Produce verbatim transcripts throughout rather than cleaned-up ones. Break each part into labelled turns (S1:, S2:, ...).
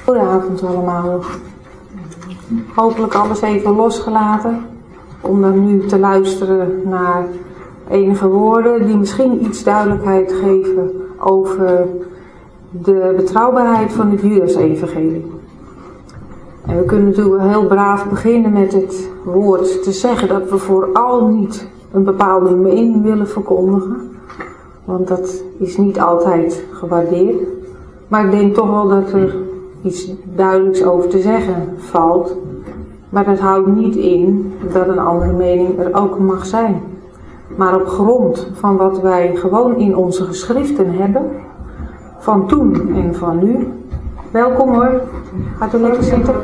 S1: Goedenavond allemaal. Hopelijk alles even losgelaten. Om dan nu te luisteren naar enige woorden die misschien iets duidelijkheid geven over de betrouwbaarheid van het Judas-evangelie. En we kunnen natuurlijk wel heel braaf beginnen met het woord te zeggen dat we vooral niet een bepaalde mening willen verkondigen. Want dat is niet altijd gewaardeerd. Maar ik denk toch wel dat er iets duidelijks over te zeggen valt. Maar dat houdt niet in dat een andere mening er ook mag zijn. Maar op grond van wat wij gewoon in onze geschriften hebben, van toen en van nu. Welkom hoor, gaat u lekker zitten.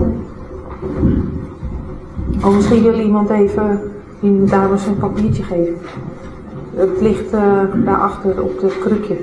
S1: Oh, misschien wil iemand even die dames een papiertje geven. Het ligt uh, daarachter op het krukje.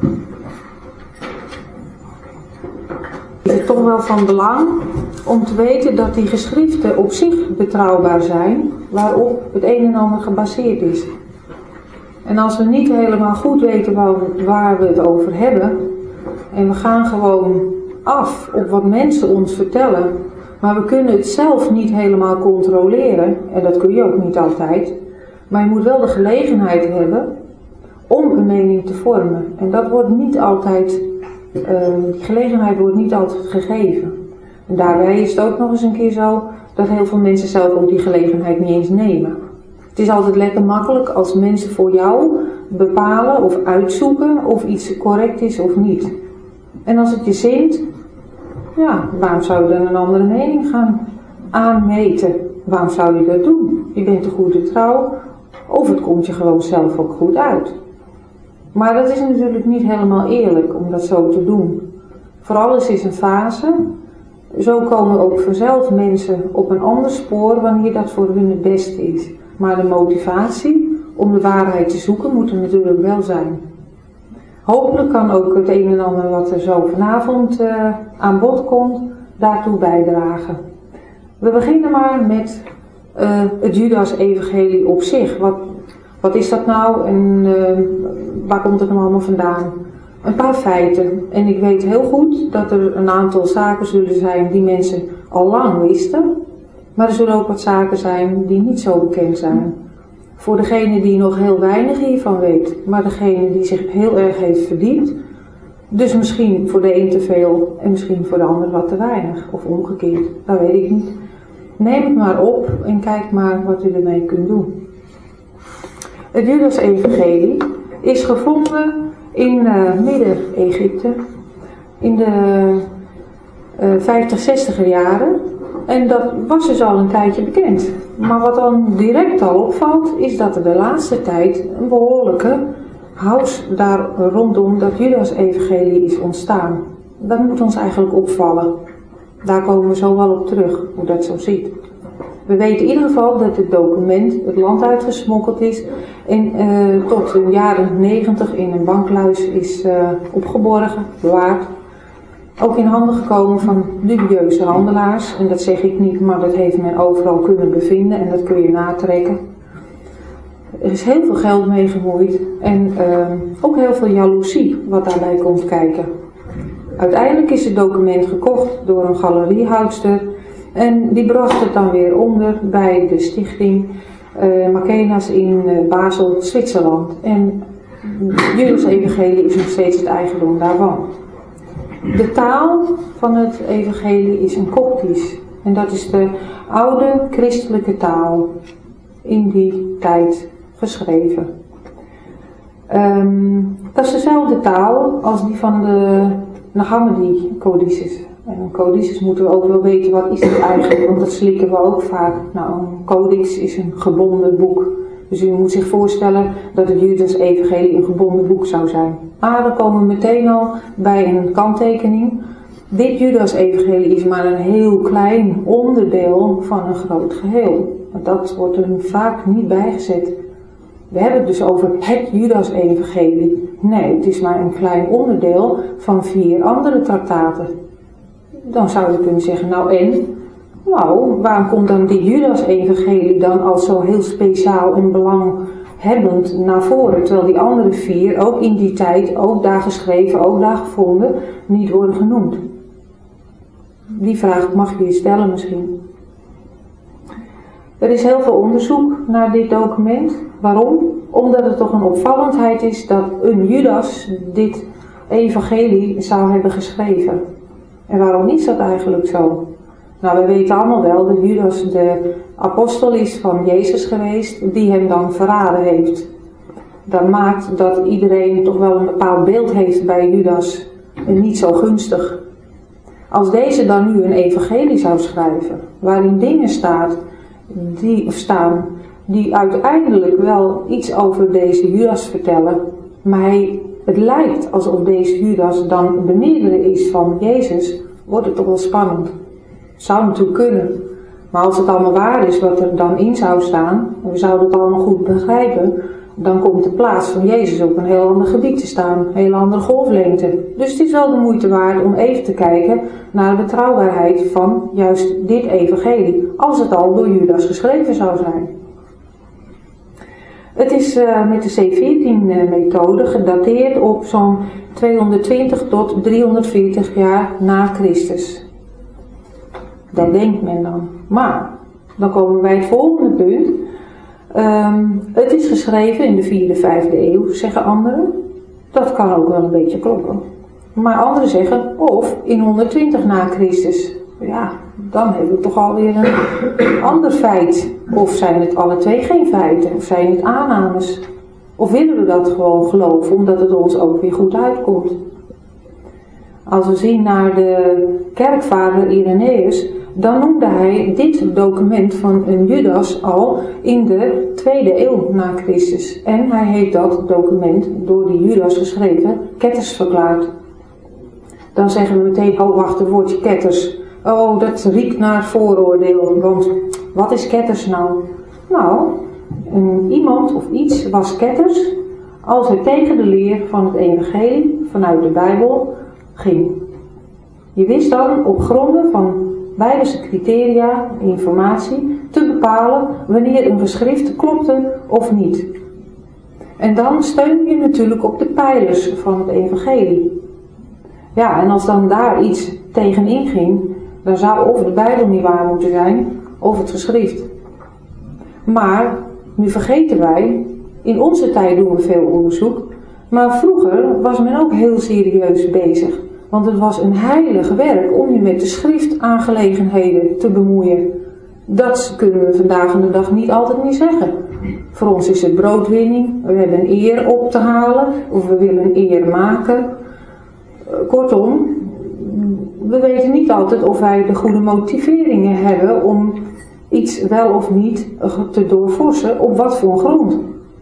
S1: Het is toch wel van belang om te weten dat die geschriften op zich betrouwbaar zijn, waarop het een en ander gebaseerd is. En als we niet helemaal goed weten waar we, waar we het over hebben, en we gaan gewoon af op wat mensen ons vertellen, maar we kunnen het zelf niet helemaal controleren, en dat kun je ook niet altijd, maar je moet wel de gelegenheid hebben om een mening te vormen. En dat wordt niet altijd, uh, die gelegenheid wordt niet altijd gegeven. En daarbij is het ook nog eens een keer zo dat heel veel mensen zelf ook die gelegenheid niet eens nemen. Het is altijd lekker makkelijk als mensen voor jou bepalen of uitzoeken of iets correct is of niet. En als het je zint, ja, waarom zou je dan een andere mening gaan aanmeten? Waarom zou je dat doen? Je bent een goede trouw, of het komt je gewoon zelf ook goed uit. Maar dat is natuurlijk niet helemaal eerlijk om dat zo te doen. Voor alles is een fase. Zo komen ook vanzelf mensen op een ander spoor wanneer dat voor hun het beste is. Maar de motivatie om de waarheid te zoeken moet er natuurlijk wel zijn. Hopelijk kan ook het een en ander wat er zo vanavond uh, aan bod komt, daartoe bijdragen. We beginnen maar met uh, het Judas-evangelie op zich. Wat, wat is dat nou en uh, waar komt het nou allemaal vandaan? Een paar feiten. En ik weet heel goed dat er een aantal zaken zullen zijn die mensen al lang wisten. Maar er zullen ook wat zaken zijn die niet zo bekend zijn. Voor degene die nog heel weinig hiervan weet, maar degene die zich heel erg heeft verdiept. Dus misschien voor de een te veel en misschien voor de ander wat te weinig. Of omgekeerd, dat weet ik niet. Neem het maar op en kijk maar wat u ermee kunt doen. Het Judas-evangelie is gevonden in uh, Midden-Egypte in de uh, vijftig, zestiger jaren. En dat was dus al een tijdje bekend. Maar wat dan direct al opvalt, is dat er de laatste tijd een behoorlijke house daar rondom dat Judas-evangelie is ontstaan. Dat moet ons eigenlijk opvallen. Daar komen we zo wel op terug, hoe dat zo ziet. We weten in ieder geval dat het document het land uitgesmokkeld is en uh, tot de jaren negentig in een bankluis is uh, opgeborgen, bewaard. Ook in handen gekomen van dubieuze handelaars. En dat zeg ik niet, maar dat heeft men overal kunnen bevinden en dat kun je natrekken. Er is heel veel geld mee gemoeid en uh, ook heel veel jaloezie wat daarbij komt kijken. Uiteindelijk is het document gekocht door een galeriehoudster en die bracht het dan weer onder bij de stichting uh, Makenas in uh, Basel, Zwitserland. En Judas-evangelie is nog steeds het eigendom daarvan. De taal van het evangelie is een Koptisch. En dat is de oude christelijke taal in die tijd geschreven. Um, dat is dezelfde taal als die van de Naghammadi-codices. En codices moeten we ook wel weten wat is het eigenlijk, want dat slikken we ook vaak. Nou, een codex is een gebonden boek. Dus u moet zich voorstellen dat het Judas-evangelie een gebonden boek zou zijn. Maar dan komen we meteen al bij een kanttekening. Dit Judas-evangelie is maar een heel klein onderdeel van een groot geheel. Dat wordt er vaak niet bijgezet. We hebben het dus over het Judas-evangelie. Nee, het is maar een klein onderdeel van vier andere traktaten. Dan zou je kunnen zeggen, nou en? Nou, waarom komt dan die Judas-evangelie dan als zo heel speciaal en belanghebbend naar voren, terwijl die andere vier, ook in die tijd, ook daar geschreven, ook daar gevonden, niet worden genoemd? Die vraag mag je je stellen misschien. Er is heel veel onderzoek naar dit document. Waarom? Omdat het toch een opvallendheid is dat een Judas dit evangelie zou hebben geschreven. En waarom is dat eigenlijk zo? Nou, we weten allemaal wel dat Judas de apostel is van Jezus geweest, die hem dan verraden heeft. Dat maakt dat iedereen toch wel een bepaald beeld heeft bij Judas en niet zo gunstig. Als deze dan nu een evangelie zou schrijven, waarin dingen staat, die, of staan die uiteindelijk wel iets over deze Judas vertellen, maar hij, het lijkt alsof deze Judas dan de meerdere is van Jezus, wordt het toch wel spannend. Zou natuurlijk kunnen, maar als het allemaal waar is wat er dan in zou staan, en we zouden het allemaal goed begrijpen, dan komt de plaats van Jezus op een heel ander gebied te staan, een heel andere golflengte. Dus het is wel de moeite waard om even te kijken naar de betrouwbaarheid van juist dit evangelie, als het al door Judas geschreven zou zijn. Het is uh, met de C veertien methode gedateerd op zo'n tweehonderdtwintig tot driehonderdveertig jaar na Christus. Dat denkt men dan. Maar, dan komen we bij het volgende punt. Um, het is geschreven in de vierde, vijfde eeuw, zeggen anderen. Dat kan ook wel een beetje kloppen. Maar anderen zeggen, of in honderdtwintig na Christus. Ja, dan hebben we toch alweer een ander feit. Of zijn het alle twee geen feiten? Of zijn het aannames? Of willen we dat gewoon geloven, omdat het ons ook weer goed uitkomt? Als we zien naar de kerkvader Irenaeus, dan noemde hij dit document van een Judas al in de tweede eeuw na Christus. En hij heeft dat document door die Judas geschreven ketters verklaard. Dan zeggen we meteen, oh wacht, het woordje ketters. Oh, dat riekt naar vooroordeel, want wat is ketters nou? Nou, een, iemand of iets was ketters als het tegen de leer van het evangelie vanuit de Bijbel ging. Je wist dan op gronden van Bijbelse criteria, informatie, te bepalen wanneer een geschrift klopte of niet. En dan steun je natuurlijk op de pijlers van het evangelie. Ja, en als dan daar iets tegenin ging, dan zou of de Bijbel niet waar moeten zijn, of het geschrift. Maar, nu vergeten wij, in onze tijd doen we veel onderzoek, maar vroeger was men ook heel serieus bezig. Want het was een heilig werk om je met de schriftaangelegenheden te bemoeien. Dat kunnen we vandaag de dag niet altijd meer zeggen. Voor ons is het broodwinning, we hebben een eer op te halen, of we willen een eer maken. Kortom, we weten niet altijd of wij de goede motiveringen hebben om iets wel of niet te doorvorsen, op wat voor een grond.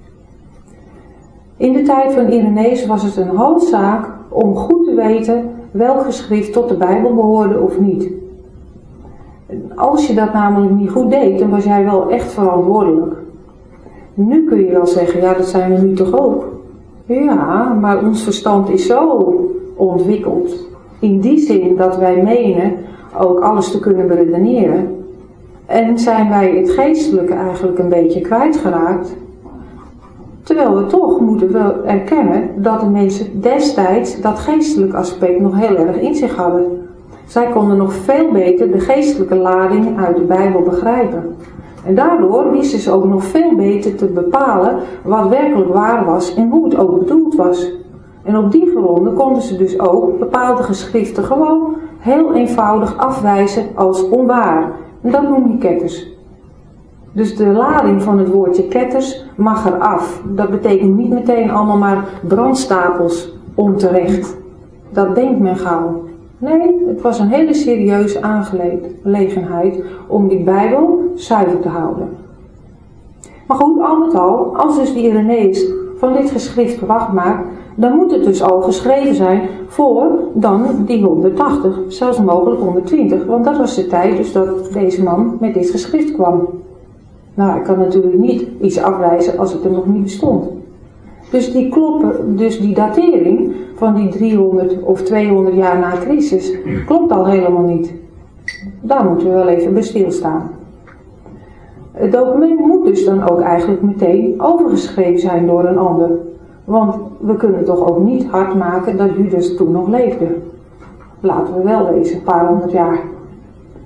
S1: In de tijd van Irenaeus was het een hoofdzaak om goed te weten welk geschrift tot de Bijbel behoorde of niet. Als je dat namelijk niet goed deed, dan was jij wel echt verantwoordelijk. Nu kun je wel zeggen, ja, dat zijn we nu toch ook. Ja, maar ons verstand is zo ontwikkeld. In die zin dat wij menen ook alles te kunnen beredeneren. En zijn wij het geestelijke eigenlijk een beetje kwijtgeraakt. Terwijl we toch moeten wel erkennen dat de mensen destijds dat geestelijke aspect nog heel erg in zich hadden. Zij konden nog veel beter de geestelijke lading uit de Bijbel begrijpen. En daardoor wisten ze ook nog veel beter te bepalen wat werkelijk waar was en hoe het ook bedoeld was. En op die gronden konden ze dus ook bepaalde geschriften gewoon heel eenvoudig afwijzen als onwaar. En dat noem je ketters. Dus de lading van het woordje ketters mag eraf. Dat betekent niet meteen allemaal maar brandstapels onterecht. Dat denkt men gauw. Nee, het was een hele serieuze aangelegenheid om die Bijbel zuiver te houden. Maar goed, al met al, als dus die Irenaeus van dit geschrift verwacht maakt, dan moet het dus al geschreven zijn voor dan die honderdtachtig, zelfs mogelijk honderdtwintig. Want dat was de tijd dus dat deze man met dit geschrift kwam. Nou, ik kan natuurlijk niet iets afwijzen als het er nog niet bestond. Dus die kloppen, dus die datering van die driehonderd of tweehonderd jaar na Christus klopt al helemaal niet. Daar moeten we wel even bij stilstaan. Het document moet dus dan ook eigenlijk meteen overgeschreven zijn door een ander. Want we kunnen toch ook niet hard maken dat Judas toen nog leefde. Laten we wel wezen, een paar honderd jaar.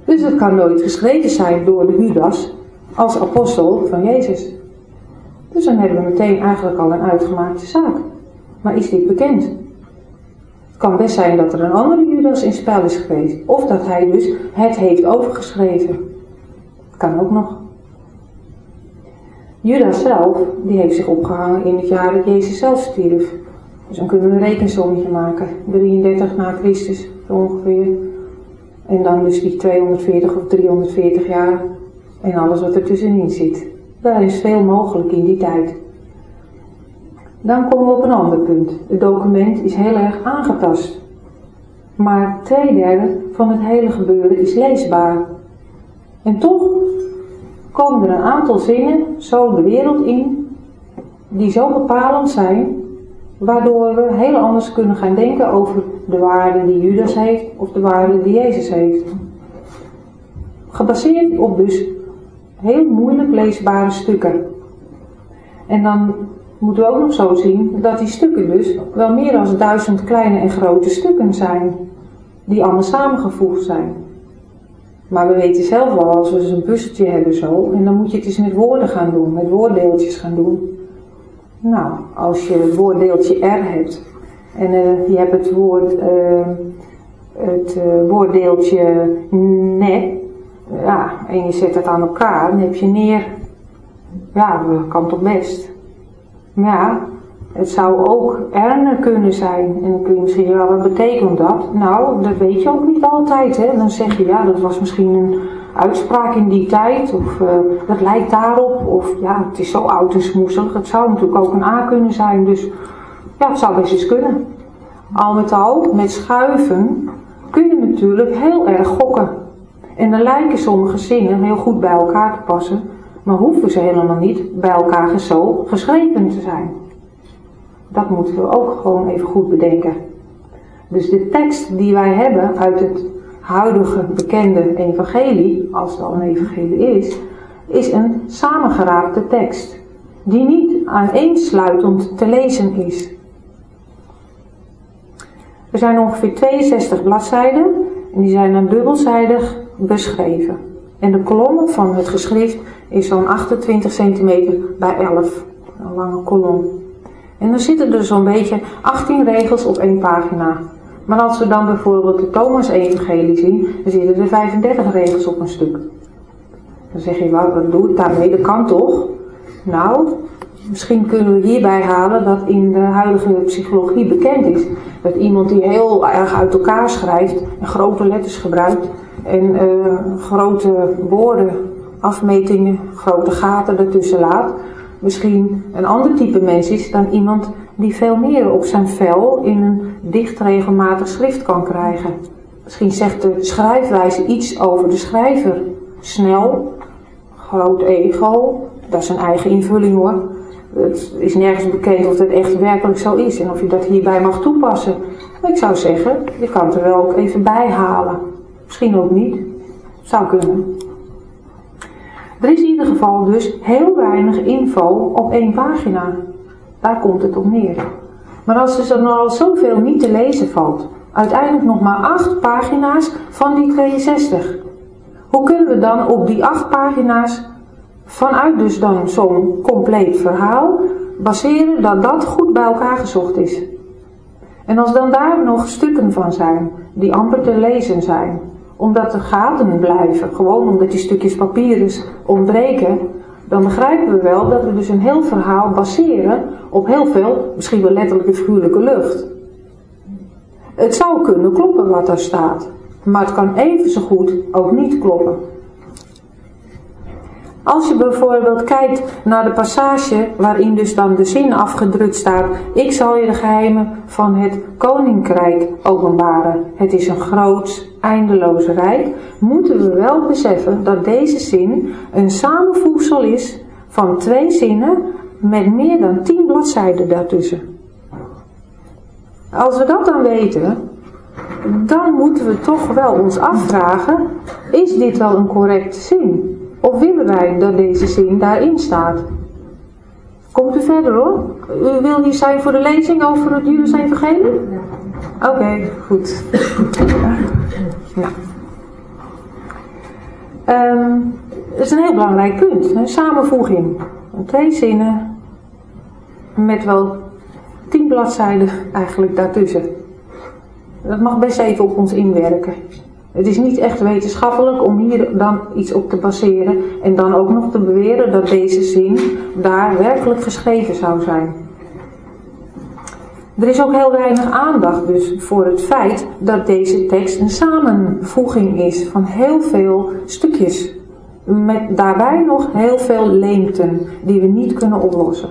S1: Dus het kan nooit geschreven zijn door de Judas als apostel van Jezus. Dus dan hebben we meteen eigenlijk al een uitgemaakte zaak. Maar is dit bekend? Het kan best zijn dat er een andere Judas in spel is geweest. Of dat hij dus het heeft overgeschreven. Kan ook nog. Judas zelf, die heeft zich opgehangen in het jaar dat Jezus zelf stierf. Dus dan kunnen we een rekensommetje maken. drieëndertig na Christus, zo ongeveer. En dan dus die tweehonderdveertig of driehonderdveertig jaar. En alles wat er tussenin zit. Daar is veel mogelijk in die tijd. Dan komen we op een ander punt. Het document is heel erg aangetast. Maar twee derde van het hele gebeuren is leesbaar. En toch komen er een aantal zinnen zo de wereld in, die zo bepalend zijn, waardoor we heel anders kunnen gaan denken over de waarde die Judas heeft of de waarde die Jezus heeft. Gebaseerd op dus heel moeilijk leesbare stukken. En dan moeten we ook nog zo zien dat die stukken dus wel meer dan duizend kleine en grote stukken zijn, die allemaal samengevoegd zijn. Maar we weten zelf wel, als we dus een puzzeltje hebben zo, en dan moet je het eens met woorden gaan doen, met woorddeeltjes gaan doen. Nou, als je het woorddeeltje R hebt, en uh, je hebt het woord, uh, het uh, woorddeeltje ne, ja, en je zet het aan elkaar, dan heb je neer. Ja, dat kan toch best. Maar ja, het zou ook erne kunnen zijn. En dan kun je misschien, ja, wat betekent dat? Nou, dat weet je ook niet altijd, hè. Dan zeg je, ja, dat was misschien een uitspraak in die tijd, of uh, dat lijkt daarop, of ja, het is zo oud en smoeselig. Het zou natuurlijk ook een A kunnen zijn, dus ja, het zou best eens kunnen. Al met al, met schuiven, kun je natuurlijk heel erg gokken. En dan lijken sommige zinnen heel goed bij elkaar te passen, maar hoeven ze helemaal niet bij elkaar zo geschreven te zijn. Dat moeten we ook gewoon even goed bedenken. Dus de tekst die wij hebben uit het huidige bekende evangelie, als het al een evangelie is, is een samengeraapte tekst, die niet aaneensluitend te lezen is. Er zijn ongeveer tweeënzestig bladzijden en die zijn dan dubbelzijdig beschreven. En de kolom van het geschrift is zo'n achtentwintig centimeter bij elf, een lange kolom. En dan zitten er zo'n beetje achttien regels op één pagina. Maar als we dan bijvoorbeeld de Thomas-evangelie zien, dan zitten er vijfendertig regels op een stuk. Dan zeg je, wat, wat doe ik daarmee? Dat kan toch? Nou, misschien kunnen we hierbij halen dat in de huidige psychologie bekend is dat iemand die heel erg uit elkaar schrijft en grote letters gebruikt en uh, grote woorden, afmetingen, grote gaten ertussen laat, misschien een ander type mens is dan iemand die veel meer op zijn vel in een dicht regelmatig schrift kan krijgen. Misschien zegt de schrijfwijze iets over de schrijver. Snel, groot ego, dat is een eigen invulling hoor. Het is nergens bekend of dat echt werkelijk zo is en of je dat hierbij mag toepassen. Maar ik zou zeggen, je kan het er wel ook even bij halen. Misschien ook niet. Zou kunnen. Er is in ieder geval dus heel weinig info op één pagina. Daar komt het op neer. Maar als er dan al zoveel niet te lezen valt, uiteindelijk nog maar acht pagina's van die tweeënzestig. Hoe kunnen we dan op die acht pagina's vanuit dus dan zo'n compleet verhaal baseren dat dat goed bij elkaar gezocht is? En als dan daar nog stukken van zijn die amper te lezen zijn, omdat er gaten blijven, gewoon omdat die stukjes papier dus ontbreken, dan begrijpen we wel dat we dus een heel verhaal baseren op heel veel, misschien wel letterlijke figuurlijke lucht. Het zou kunnen kloppen wat daar staat, maar het kan even zo goed ook niet kloppen. Als je bijvoorbeeld kijkt naar de passage waarin dus dan de zin afgedrukt staat: ik zal je de geheimen van het koninkrijk openbaren. Het is een groot, eindeloos rijk. Moeten we wel beseffen dat deze zin een samenvoegsel is van twee zinnen met meer dan tien bladzijden daartussen. Als we dat dan weten, dan moeten we toch wel ons afvragen: is dit wel een correcte zin? Of willen wij dat deze zin daarin staat? Komt u verder hoor? U wil hier zijn voor de lezing over het Judas-evangelie? Oké, okay, goed. Nou. Um, dat is een heel belangrijk punt. Een samenvoeging. Twee zinnen met wel tien bladzijden eigenlijk daartussen. Dat mag best even op ons inwerken. Het is niet echt wetenschappelijk om hier dan iets op te baseren en dan ook nog te beweren dat deze zin daar werkelijk geschreven zou zijn. Er is ook heel weinig aandacht dus voor het feit dat deze tekst een samenvoeging is van heel veel stukjes. Met daarbij nog heel veel leemten die we niet kunnen oplossen.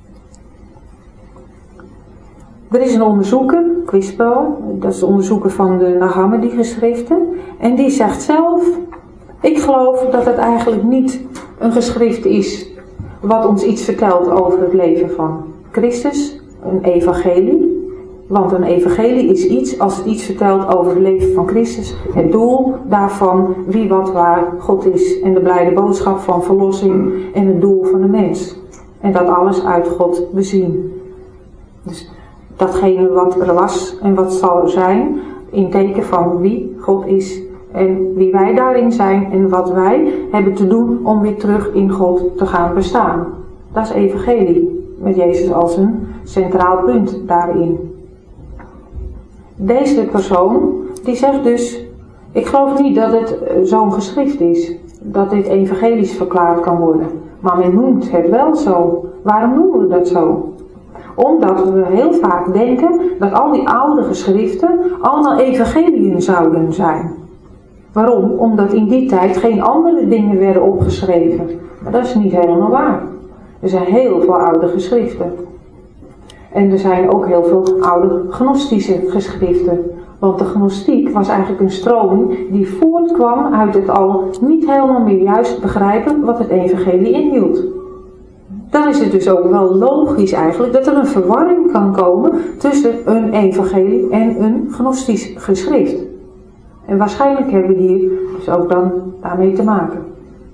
S1: Er is een onderzoeker, Quispel, dat is de onderzoeker van de Nag Hammadi geschriften. En die zegt zelf, ik geloof dat het eigenlijk niet een geschrift is wat ons iets vertelt over het leven van Christus, een evangelie. Want een evangelie is iets, als het iets vertelt over het leven van Christus, het doel daarvan, wie wat waar God is. En de blijde boodschap van verlossing en het doel van de mens. En dat alles uit God bezien. Dus datgene wat er was en wat zal er zijn, in teken van wie God is en wie wij daarin zijn en wat wij hebben te doen om weer terug in God te gaan bestaan. Dat is evangelie, met Jezus als een centraal punt daarin. Deze persoon, die zegt dus, ik geloof niet dat het zo'n geschrift is, dat dit evangelisch verklaard kan worden. Maar men noemt het wel zo. Waarom noemen we dat zo? Omdat we heel vaak denken dat al die oude geschriften allemaal evangeliën zouden zijn. Waarom? Omdat in die tijd geen andere dingen werden opgeschreven. Maar dat is niet helemaal waar. Er zijn heel veel oude geschriften. En er zijn ook heel veel oude gnostische geschriften. Want de gnostiek was eigenlijk een stroming die voortkwam uit het al niet helemaal meer juist begrijpen wat het evangelie inhield. Dan is het dus ook wel logisch eigenlijk dat er een verwarring kan komen tussen een evangelie en een gnostisch geschrift. En waarschijnlijk hebben we hier dus ook dan daarmee te maken.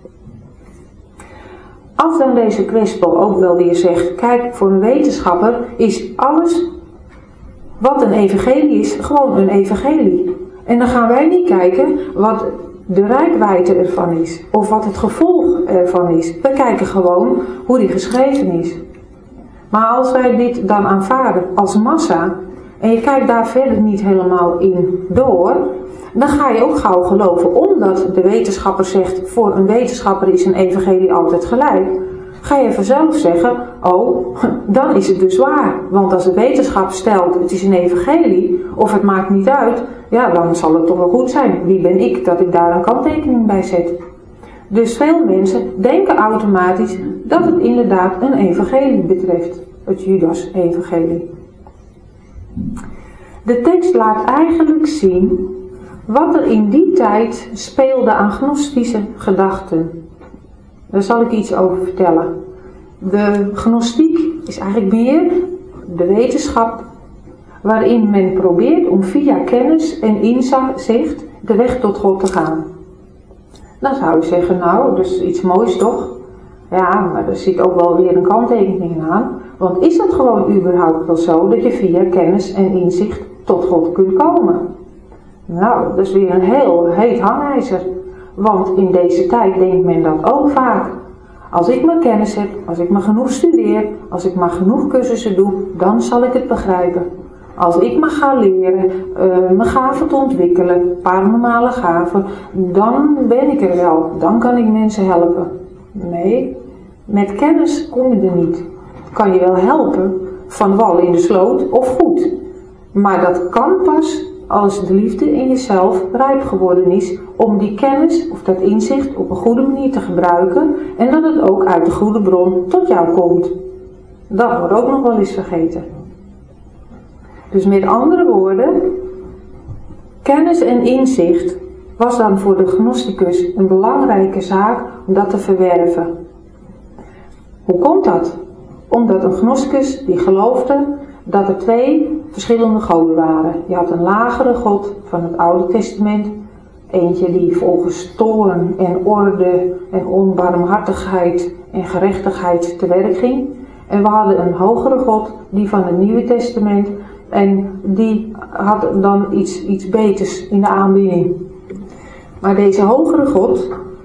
S1: Als dan deze Quispel ook wel weer zegt, kijk, voor een wetenschapper is alles wat een evangelie is, gewoon een evangelie. En dan gaan wij niet kijken wat de reikwijdte ervan is, of wat het gevolg ervan is. We kijken gewoon hoe die geschreven is. Maar als wij dit dan aanvaarden als massa, en je kijkt daar verder niet helemaal in door, dan ga je ook gauw geloven, omdat de wetenschapper zegt, voor een wetenschapper is een evangelie altijd gelijk, ga je vanzelf zeggen, oh, dan is het dus waar. Want als de wetenschap stelt, het is een evangelie, of het maakt niet uit, ja, dan zal het toch wel goed zijn. Wie ben ik dat ik daar een kanttekening bij zet? Dus veel mensen denken automatisch dat het inderdaad een evangelie betreft, het Judas-evangelie. De tekst laat eigenlijk zien wat er in die tijd speelde aan gnostische gedachten. Daar zal ik iets over vertellen. De gnostiek is eigenlijk meer de wetenschap waarin men probeert om via kennis en inzicht de weg tot God te gaan. Dan zou je zeggen, nou, dat is iets moois toch? Ja, maar er zit ook wel weer een kanttekening aan. Want is het gewoon überhaupt wel zo dat je via kennis en inzicht tot God kunt komen? Nou, dat is weer een heel heet hangijzer. Want in deze tijd denkt men dat ook vaak. Als ik maar kennis heb, als ik maar genoeg studeer, als ik maar genoeg cursussen doe, dan zal ik het begrijpen. Als ik maar ga leren, uh, mijn gaven te ontwikkelen, paranormale gaven, dan ben ik er wel. Dan kan ik mensen helpen. Nee, met kennis kom je er niet. Kan je wel helpen, van wal in de sloot of goed. Maar dat kan pas als de liefde in jezelf rijp geworden is om die kennis of dat inzicht op een goede manier te gebruiken en dat het ook uit de goede bron tot jou komt. Dat wordt ook nog wel eens vergeten. Dus met andere woorden, kennis en inzicht was dan voor de gnosticus een belangrijke zaak om dat te verwerven. Hoe komt dat? Omdat een gnosticus die geloofde dat er twee verschillende goden waren. Je had een lagere God van het Oude Testament, eentje die volgens toorn en orde en onbarmhartigheid en gerechtigheid te werk ging. En we hadden een hogere God, die van het Nieuwe Testament, en die had dan iets, iets beters in de aanbidding. Maar deze hogere God,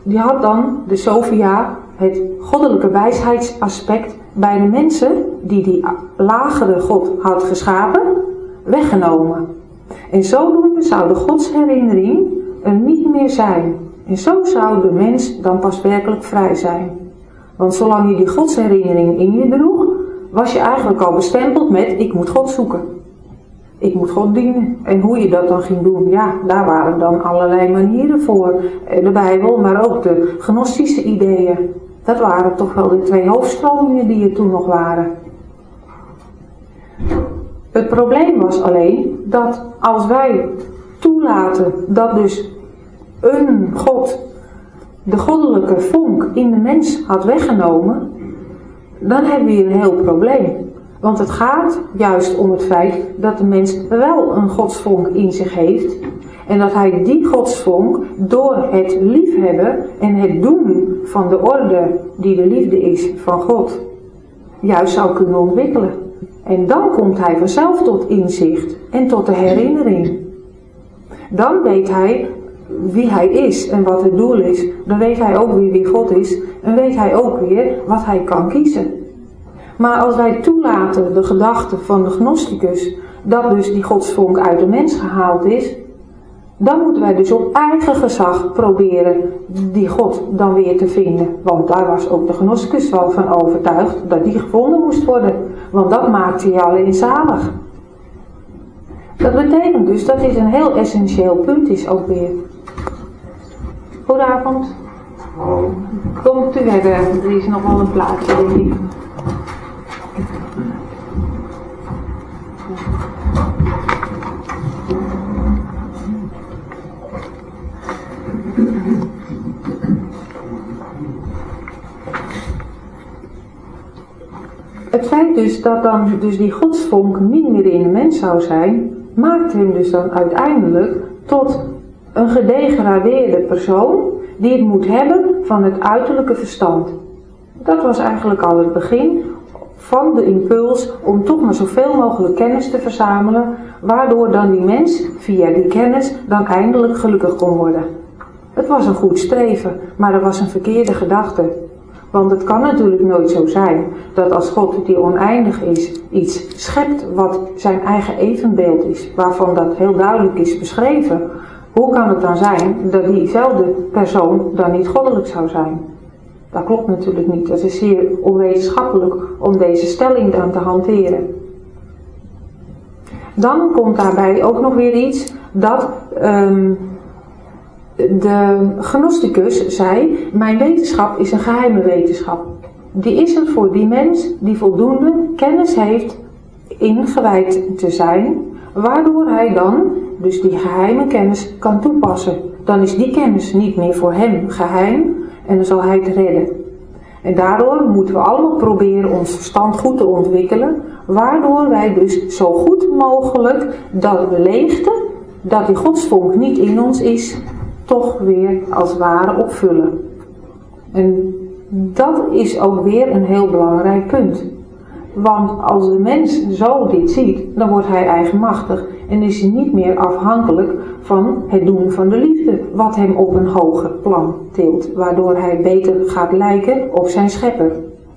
S1: die had dan, de Sophia, het goddelijke wijsheidsaspect bij de mensen die die lagere God had geschapen, weggenomen. En zodoende zou de godsherinnering er niet meer zijn. En zo zou de mens dan pas werkelijk vrij zijn. Want zolang je die godsherinnering in je droeg, was je eigenlijk al bestempeld met ik moet God zoeken. Ik moet God dienen. En hoe je dat dan ging doen, ja, daar waren dan allerlei manieren voor. De Bijbel, maar ook de gnostische ideeën. Dat waren toch wel de twee hoofdstromingen die er toen nog waren. Het probleem was alleen dat als wij toelaten dat dus een God de goddelijke vonk in de mens had weggenomen, dan hebben we hier een heel probleem. Want het gaat juist om het feit dat de mens wel een godsvonk in zich heeft. En dat hij die godsvonk door het liefhebben en het doen van de orde die de liefde is van God, juist zou kunnen ontwikkelen. En dan komt hij vanzelf tot inzicht en tot de herinnering. Dan weet hij wie hij is en wat het doel is. Dan weet hij ook weer wie God is. En weet hij ook weer wat hij kan kiezen. Maar als wij toelaten de gedachte van de gnosticus dat dus die godsvonk uit de mens gehaald is, dan moeten wij dus op eigen gezag proberen die God dan weer te vinden. Want daar was ook de gnosticus wel van overtuigd dat die gevonden moest worden. Want dat maakt hij alleen zalig. Dat betekent dus dat dit een heel essentieel punt is ook weer. Goedenavond. Komt u verder, er is nog wel een plaatje denk ik. Het feit dus dat dan dus die godsvonk niet meer in de mens zou zijn, maakt hem dus dan uiteindelijk tot een gedegradeerde persoon die het moet hebben van het uiterlijke verstand. Dat was eigenlijk al het begin van de impuls om toch maar zoveel mogelijk kennis te verzamelen, waardoor dan die mens via die kennis dan eindelijk gelukkig kon worden. Het was een goed streven, maar er was een verkeerde gedachte. Want het kan natuurlijk nooit zo zijn dat als God die oneindig is, iets schept wat zijn eigen evenbeeld is, waarvan dat heel duidelijk is beschreven. Hoe kan het dan zijn dat diezelfde persoon dan niet goddelijk zou zijn? Dat klopt natuurlijk niet. Het is zeer onwetenschappelijk om deze stelling dan te hanteren. Dan komt daarbij ook nog weer iets dat um, de gnosticus zei, mijn wetenschap is een geheime wetenschap. Die is er voor die mens die voldoende kennis heeft ingewijd te zijn, waardoor hij dan dus die geheime kennis kan toepassen. Dan is die kennis niet meer voor hem geheim en dan zal hij het redden. En daardoor moeten we allemaal proberen ons verstand goed te ontwikkelen, waardoor wij dus zo goed mogelijk dat leegte, dat die godsvonk niet in ons is, toch weer als het ware opvullen. En dat is ook weer een heel belangrijk punt. Want als de mens zo dit ziet, dan wordt hij eigenmachtig en is hij niet meer afhankelijk van het doen van de liefde, wat hem op een hoger plan tilt, waardoor hij beter gaat lijken op zijn schepper.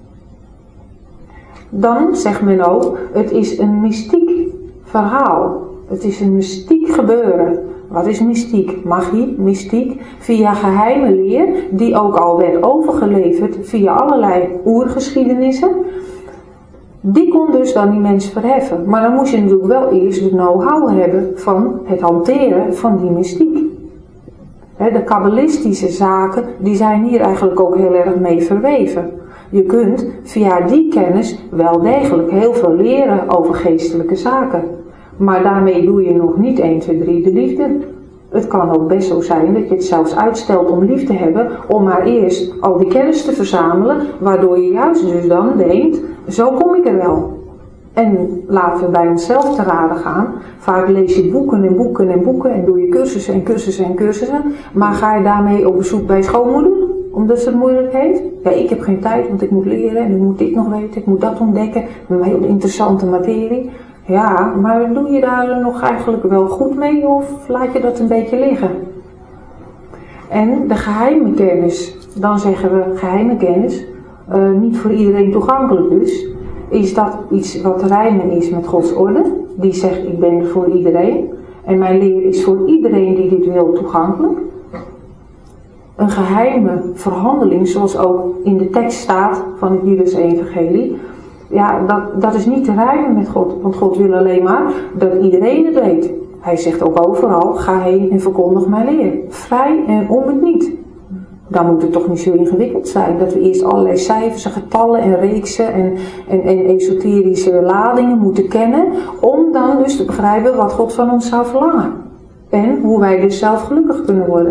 S1: Dan zegt men ook, het is een mystiek verhaal. Het is een mystiek gebeuren. Wat is mystiek? Magie, mystiek, via geheime leer, die ook al werd overgeleverd via allerlei oergeschiedenissen. Die kon dus dan die mens verheffen. Maar dan moest je natuurlijk wel eerst de know-how hebben van het hanteren van die mystiek. De kabbalistische zaken, die zijn hier eigenlijk ook heel erg mee verweven. Je kunt via die kennis wel degelijk heel veel leren over geestelijke zaken. Maar daarmee doe je nog niet één, twee, drie de liefde. Het kan ook best zo zijn dat je het zelfs uitstelt om lief te hebben, om maar eerst al die kennis te verzamelen, waardoor je juist dus dan denkt, zo kom ik er wel. En laten we bij onszelf te raden gaan. Vaak lees je boeken en boeken en boeken en doe je cursussen en cursussen en cursussen, maar ga je daarmee op bezoek bij schoonmoeder, omdat ze het moeilijk heeft? Ja, ik heb geen tijd, want ik moet leren en ik moet dit nog weten, ik moet dat ontdekken, een heel interessante materie. Ja, maar doe je daar nog eigenlijk wel goed mee of laat je dat een beetje liggen? En de geheime kennis, dan zeggen we geheime kennis, uh, niet voor iedereen toegankelijk dus. Is dat iets wat rijmen is met Gods orde? Die zegt ik ben er voor iedereen. En mijn leer is voor iedereen die dit wil toegankelijk. Een geheime verhandeling, zoals ook in de tekst staat van het Judas-evangelie. Ja, dat, dat is niet te rijmen met God. Want God wil alleen maar dat iedereen het weet. Hij zegt ook overal, ga heen en verkondig mijn leer. Vrij en onbekniet. Dan moet het toch niet zo ingewikkeld zijn. Dat we eerst allerlei cijfers en getallen en reeksen en, en, en esoterische ladingen moeten kennen. Om dan dus te begrijpen wat God van ons zou verlangen. En hoe wij dus zelf gelukkig kunnen worden.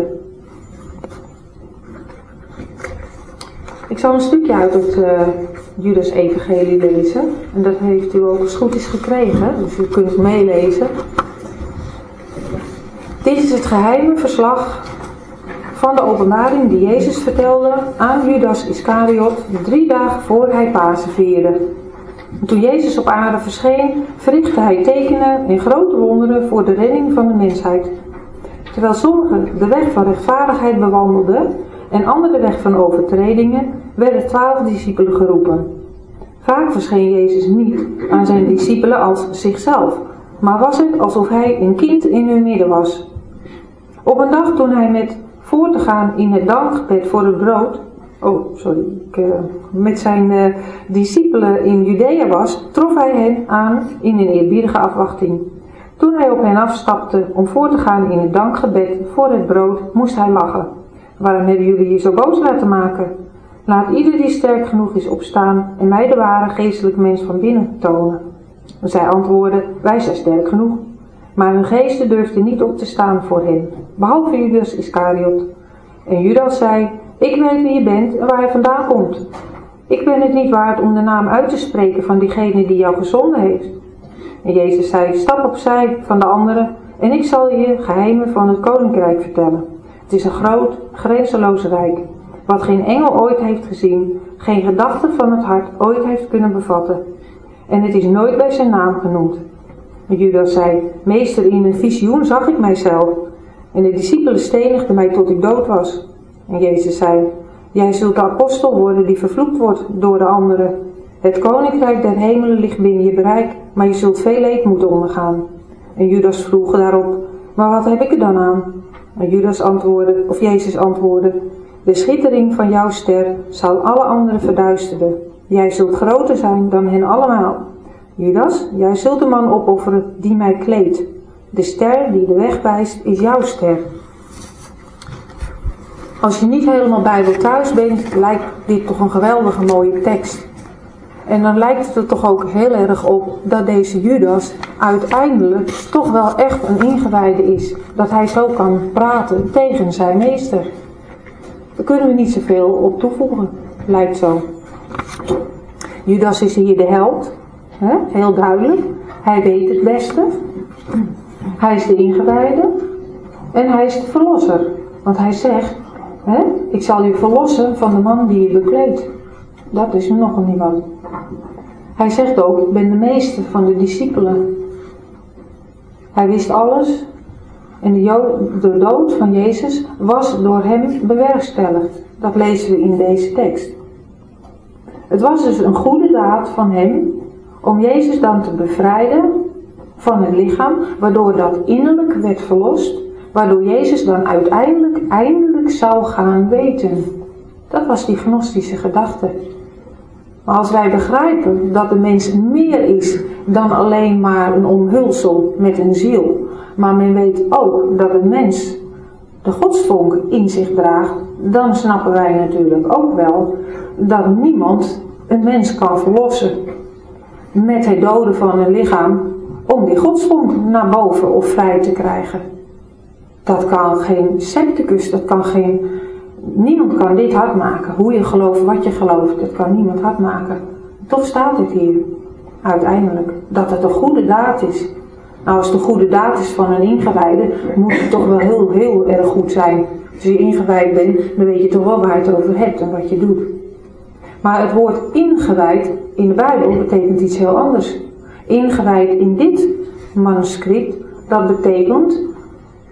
S1: Ik zal een stukje uit het uh, Judas-evangelie lezen. En dat heeft u ook als goed is gekregen. Dus u kunt meelezen. Dit is het geheime verslag van de openbaring die Jezus vertelde aan Judas Iscariot drie dagen voor hij Pasen vierde. Toen Jezus op aarde verscheen, verrichtte hij tekenen en grote wonderen voor de redding van de mensheid. Terwijl sommigen de weg van rechtvaardigheid bewandelden en anderen de weg van overtredingen, werden twaalf discipelen geroepen. Vaak verscheen Jezus niet aan zijn discipelen als zichzelf, maar was het alsof hij een kind in hun midden was. Op een dag toen hij met voor te gaan in het dankgebed voor het brood, oh sorry, ik, uh, met zijn uh, discipelen in Judea was, trof hij hen aan in een eerbiedige afwachting. Toen hij op hen afstapte om voor te gaan in het dankgebed voor het brood, moest hij lachen. Waarom hebben jullie je zo boos laten maken? Laat ieder die sterk genoeg is opstaan en mij de ware geestelijke mens van binnen tonen. En zij antwoordden, wij zijn sterk genoeg. Maar hun geesten durfden niet op te staan voor hen, behalve Judas Iscariot. En Judas zei, ik weet wie je bent en waar je vandaan komt. Ik ben het niet waard om de naam uit te spreken van diegene die jou gezonden heeft. En Jezus zei, stap opzij van de anderen en ik zal je geheimen van het koninkrijk vertellen. Het is een groot, grenzeloos rijk, wat geen engel ooit heeft gezien, geen gedachte van het hart ooit heeft kunnen bevatten. En het is nooit bij zijn naam genoemd. En Judas zei, meester, in een visioen zag ik mijzelf. En de discipelen stenigden mij tot ik dood was. En Jezus zei, jij zult de apostel worden die vervloekt wordt door de anderen. Het koninkrijk der hemelen ligt binnen je bereik, maar je zult veel leed moeten ondergaan. En Judas vroeg daarop, maar wat heb ik er dan aan? En Judas antwoordde, of Jezus antwoordde, de schittering van jouw ster zal alle anderen verduisteren. Jij zult groter zijn dan hen allemaal. Judas, jij zult de man opofferen die mij kleedt. De ster die de weg wijst is jouw ster. Als je niet helemaal Bijbel thuis bent, lijkt dit toch een geweldige mooie tekst. En dan lijkt het er toch ook heel erg op dat deze Judas uiteindelijk toch wel echt een ingewijde is. Dat hij zo kan praten tegen zijn meester. Daar kunnen we niet zoveel op toevoegen, lijkt zo. Judas is hier de held, hè? Heel duidelijk. Hij weet het beste. Hij is de ingewijde. En hij is de verlosser. Want hij zegt, hè, ik zal u verlossen van de man die je bekleedt. Dat is nog niet wat. Hij zegt ook, ik ben de meester van de discipelen. Hij wist alles. En de, jo- de dood van Jezus was door hem bewerkstelligd. Dat lezen we in deze tekst. Het was dus een goede daad van hem om Jezus dan te bevrijden van het lichaam, waardoor dat innerlijk werd verlost, waardoor Jezus dan uiteindelijk eindelijk zou gaan weten. Dat was die gnostische gedachte. Maar als wij begrijpen dat de mens meer is dan alleen maar een omhulsel met een ziel, maar men weet ook dat een mens de godsvonk in zich draagt, dan snappen wij natuurlijk ook wel dat niemand een mens kan verlossen met het doden van een lichaam om die godsvonk naar boven of vrij te krijgen. Dat kan geen scepticus, dat kan geen... Niemand kan dit hard maken. Hoe je gelooft, wat je gelooft, dat kan niemand hard maken. Toch staat het hier, uiteindelijk, dat het een goede daad is. Nou, als het een goede daad is van een ingewijde, moet het toch wel heel, heel erg goed zijn. Als je ingewijd bent, dan weet je toch wel waar je het over hebt en wat je doet. Maar het woord ingewijd in de Bijbel betekent iets heel anders. Ingewijd in dit manuscript, dat betekent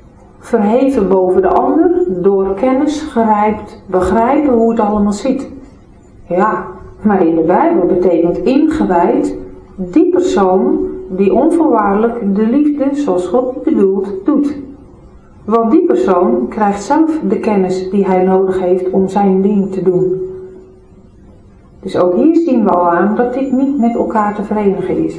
S1: verheven boven de ander, door kennis gerijpt, begrijpen hoe het allemaal zit. Ja, maar in de Bijbel betekent ingewijd die persoon die onvoorwaardelijk de liefde zoals God bedoelt doet. Want die persoon krijgt zelf de kennis die hij nodig heeft om zijn ding te doen. Dus ook hier zien we al aan dat dit niet met elkaar te verenigen is.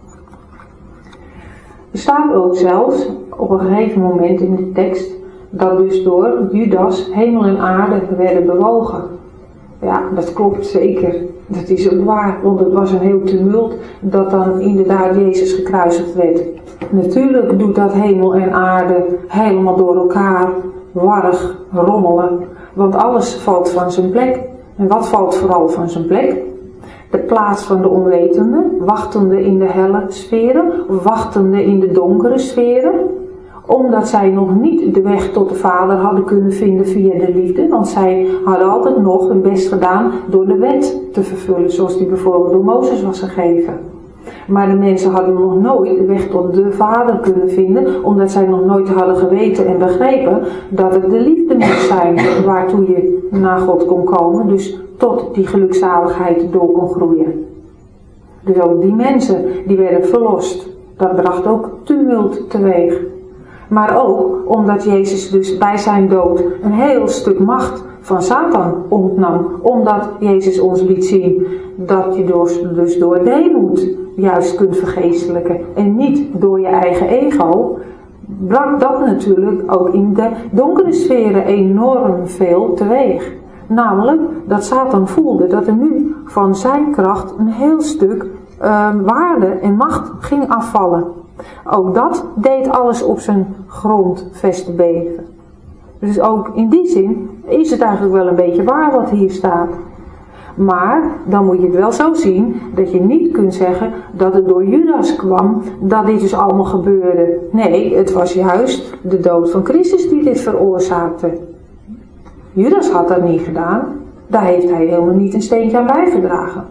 S1: Er staat ook zelfs op een gegeven moment in de tekst dat dus door Judas hemel en aarde werden bewogen. Ja, dat klopt zeker. Dat is ook waar, want het was een heel tumult dat dan inderdaad Jezus gekruisigd werd. Natuurlijk doet dat hemel en aarde helemaal door elkaar warrig rommelen, want alles valt van zijn plek. En wat valt vooral van zijn plek? De plaats van de onwetende, wachtende in de helle sferen, wachtende in de donkere sferen, omdat zij nog niet de weg tot de Vader hadden kunnen vinden via de liefde, want zij hadden altijd nog hun best gedaan door de wet te vervullen, zoals die bijvoorbeeld door Mozes was gegeven. Maar de mensen hadden nog nooit de weg tot de Vader kunnen vinden, omdat zij nog nooit hadden geweten en begrepen dat het de liefde moest zijn waartoe je naar God kon komen, dus tot die gelukzaligheid door kon groeien. Dus ook die mensen die werden verlost, dat bracht ook tumult teweeg. Maar ook omdat Jezus dus bij zijn dood een heel stuk macht van Satan ontnam. Omdat Jezus ons liet zien dat je dus, dus door deemoed juist kunt vergeestelijken en niet door je eigen ego, brak dat natuurlijk ook in de donkere sferen enorm veel teweeg. Namelijk dat Satan voelde dat er nu van zijn kracht een heel stuk uh, waarde en macht ging afvallen. Ook dat deed alles op zijn grondvesten beven. Dus ook in die zin is het eigenlijk wel een beetje waar wat hier staat. Maar dan moet je het wel zo zien dat je niet kunt zeggen dat het door Judas kwam dat dit dus allemaal gebeurde. Nee, het was juist de dood van Christus die dit veroorzaakte. Judas had dat niet gedaan. Daar heeft hij helemaal niet een steentje aan bijgedragen.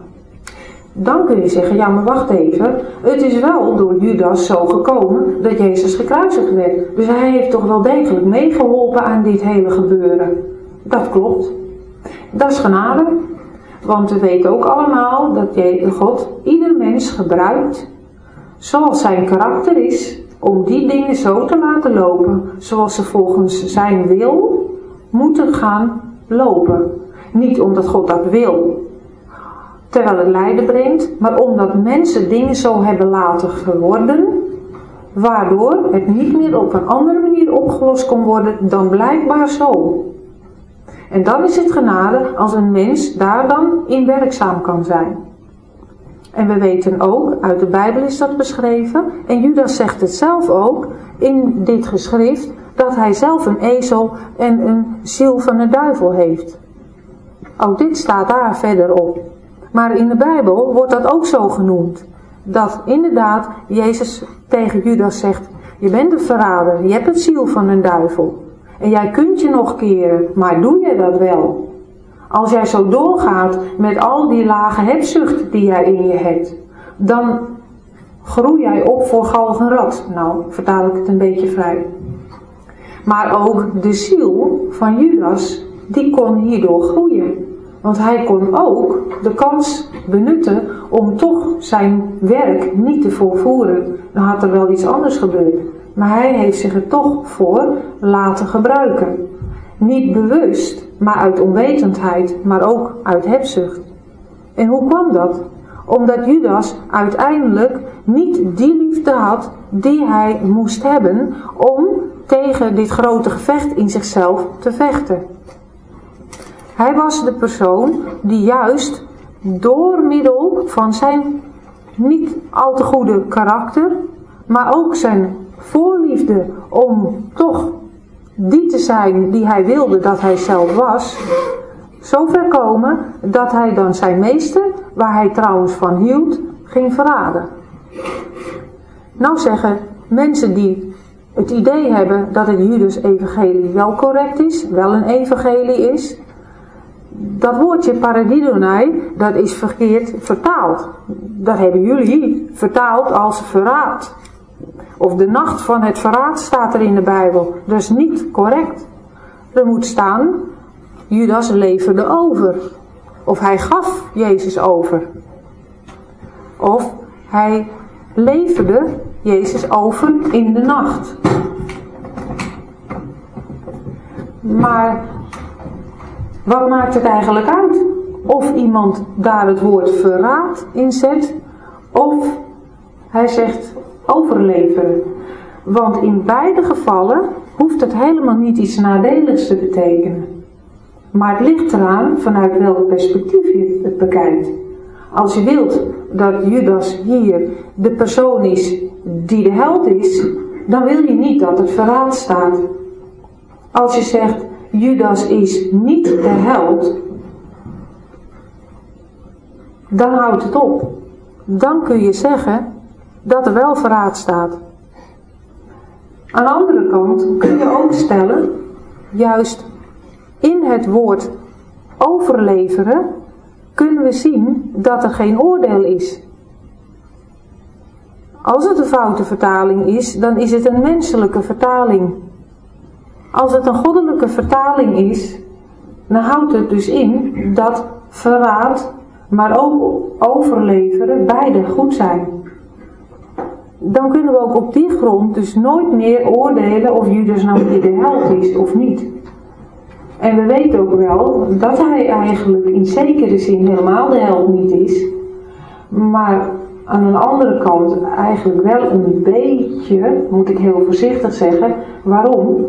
S1: Dan kun je zeggen, ja maar wacht even, het is wel door Judas zo gekomen dat Jezus gekruisigd werd. Dus hij heeft toch wel degelijk meegeholpen aan dit hele gebeuren. Dat klopt. Dat is genade. Want we weten ook allemaal dat God ieder mens gebruikt zoals zijn karakter is, om die dingen zo te laten lopen zoals ze volgens zijn wil moeten gaan lopen. Niet omdat God dat wil, terwijl het lijden brengt, maar omdat mensen dingen zo hebben laten geworden, waardoor het niet meer op een andere manier opgelost kon worden dan blijkbaar zo. En dan is het genade als een mens daar dan in werkzaam kan zijn. En we weten ook, uit de Bijbel is dat beschreven, en Judas zegt het zelf ook in dit geschrift, dat hij zelf een ezel en een ziel van de duivel heeft. Ook dit staat daar verder op. Maar in de Bijbel wordt dat ook zo genoemd. Dat inderdaad Jezus tegen Judas zegt, je bent een verrader, je hebt het ziel van een duivel. En jij kunt je nog keren, maar doe je dat wel? Als jij zo doorgaat met al die lage hebzucht die jij in je hebt, dan groei jij op voor galg en rat. Nou, vertaal ik het een beetje vrij. Maar ook de ziel van Judas, die kon hierdoor groeien. Want hij kon ook de kans benutten om toch zijn werk niet te volvoeren. Dan had er wel iets anders gebeurd. Maar hij heeft zich er toch voor laten gebruiken. Niet bewust, maar uit onwetendheid, maar ook uit hebzucht. En hoe kwam dat? Omdat Judas uiteindelijk niet die liefde had die hij moest hebben om tegen dit grote gevecht in zichzelf te vechten. Hij was de persoon die juist door middel van zijn niet al te goede karakter, maar ook zijn voorliefde om toch die te zijn die hij wilde dat hij zelf was, zo ver komen dat hij dan zijn meester, waar hij trouwens van hield, ging verraden. Nou zeggen mensen die het idee hebben dat het Judas-evangelie wel correct is, wel een evangelie is, dat woordje paradidonai, dat is verkeerd vertaald. Dat hebben jullie vertaald als verraad. Of de nacht van het verraad staat er in de Bijbel. Dat is niet correct. Er moet staan, Judas leverde over. Of hij gaf Jezus over. Of hij leverde Jezus over in de nacht. Maar wat maakt het eigenlijk uit? Of iemand daar het woord verraad in zet, of hij zegt overleveren. Want in beide gevallen hoeft het helemaal niet iets nadeligs te betekenen. Maar het ligt eraan vanuit welk perspectief je het bekijkt. Als je wilt dat Judas hier de persoon is die de held is, dan wil je niet dat het verraad staat. Als je zegt Judas is niet de held, dan houdt het op. Dan kun je zeggen dat er wel verraad staat. Aan de andere kant kun je ook stellen, juist in het woord overleveren kunnen we zien dat er geen oordeel is. Als het een foute vertaling is, dan is het een menselijke vertaling. Als het een goddelijke vertaling is, dan houdt het dus in dat verraad, maar ook overleveren beide goed zijn. Dan kunnen we ook op die grond dus nooit meer oordelen of Judas nou weer de held is of niet. En we weten ook wel dat hij eigenlijk in zekere zin helemaal de held niet is. Maar aan een andere kant eigenlijk wel een beetje, moet ik heel voorzichtig zeggen. Waarom?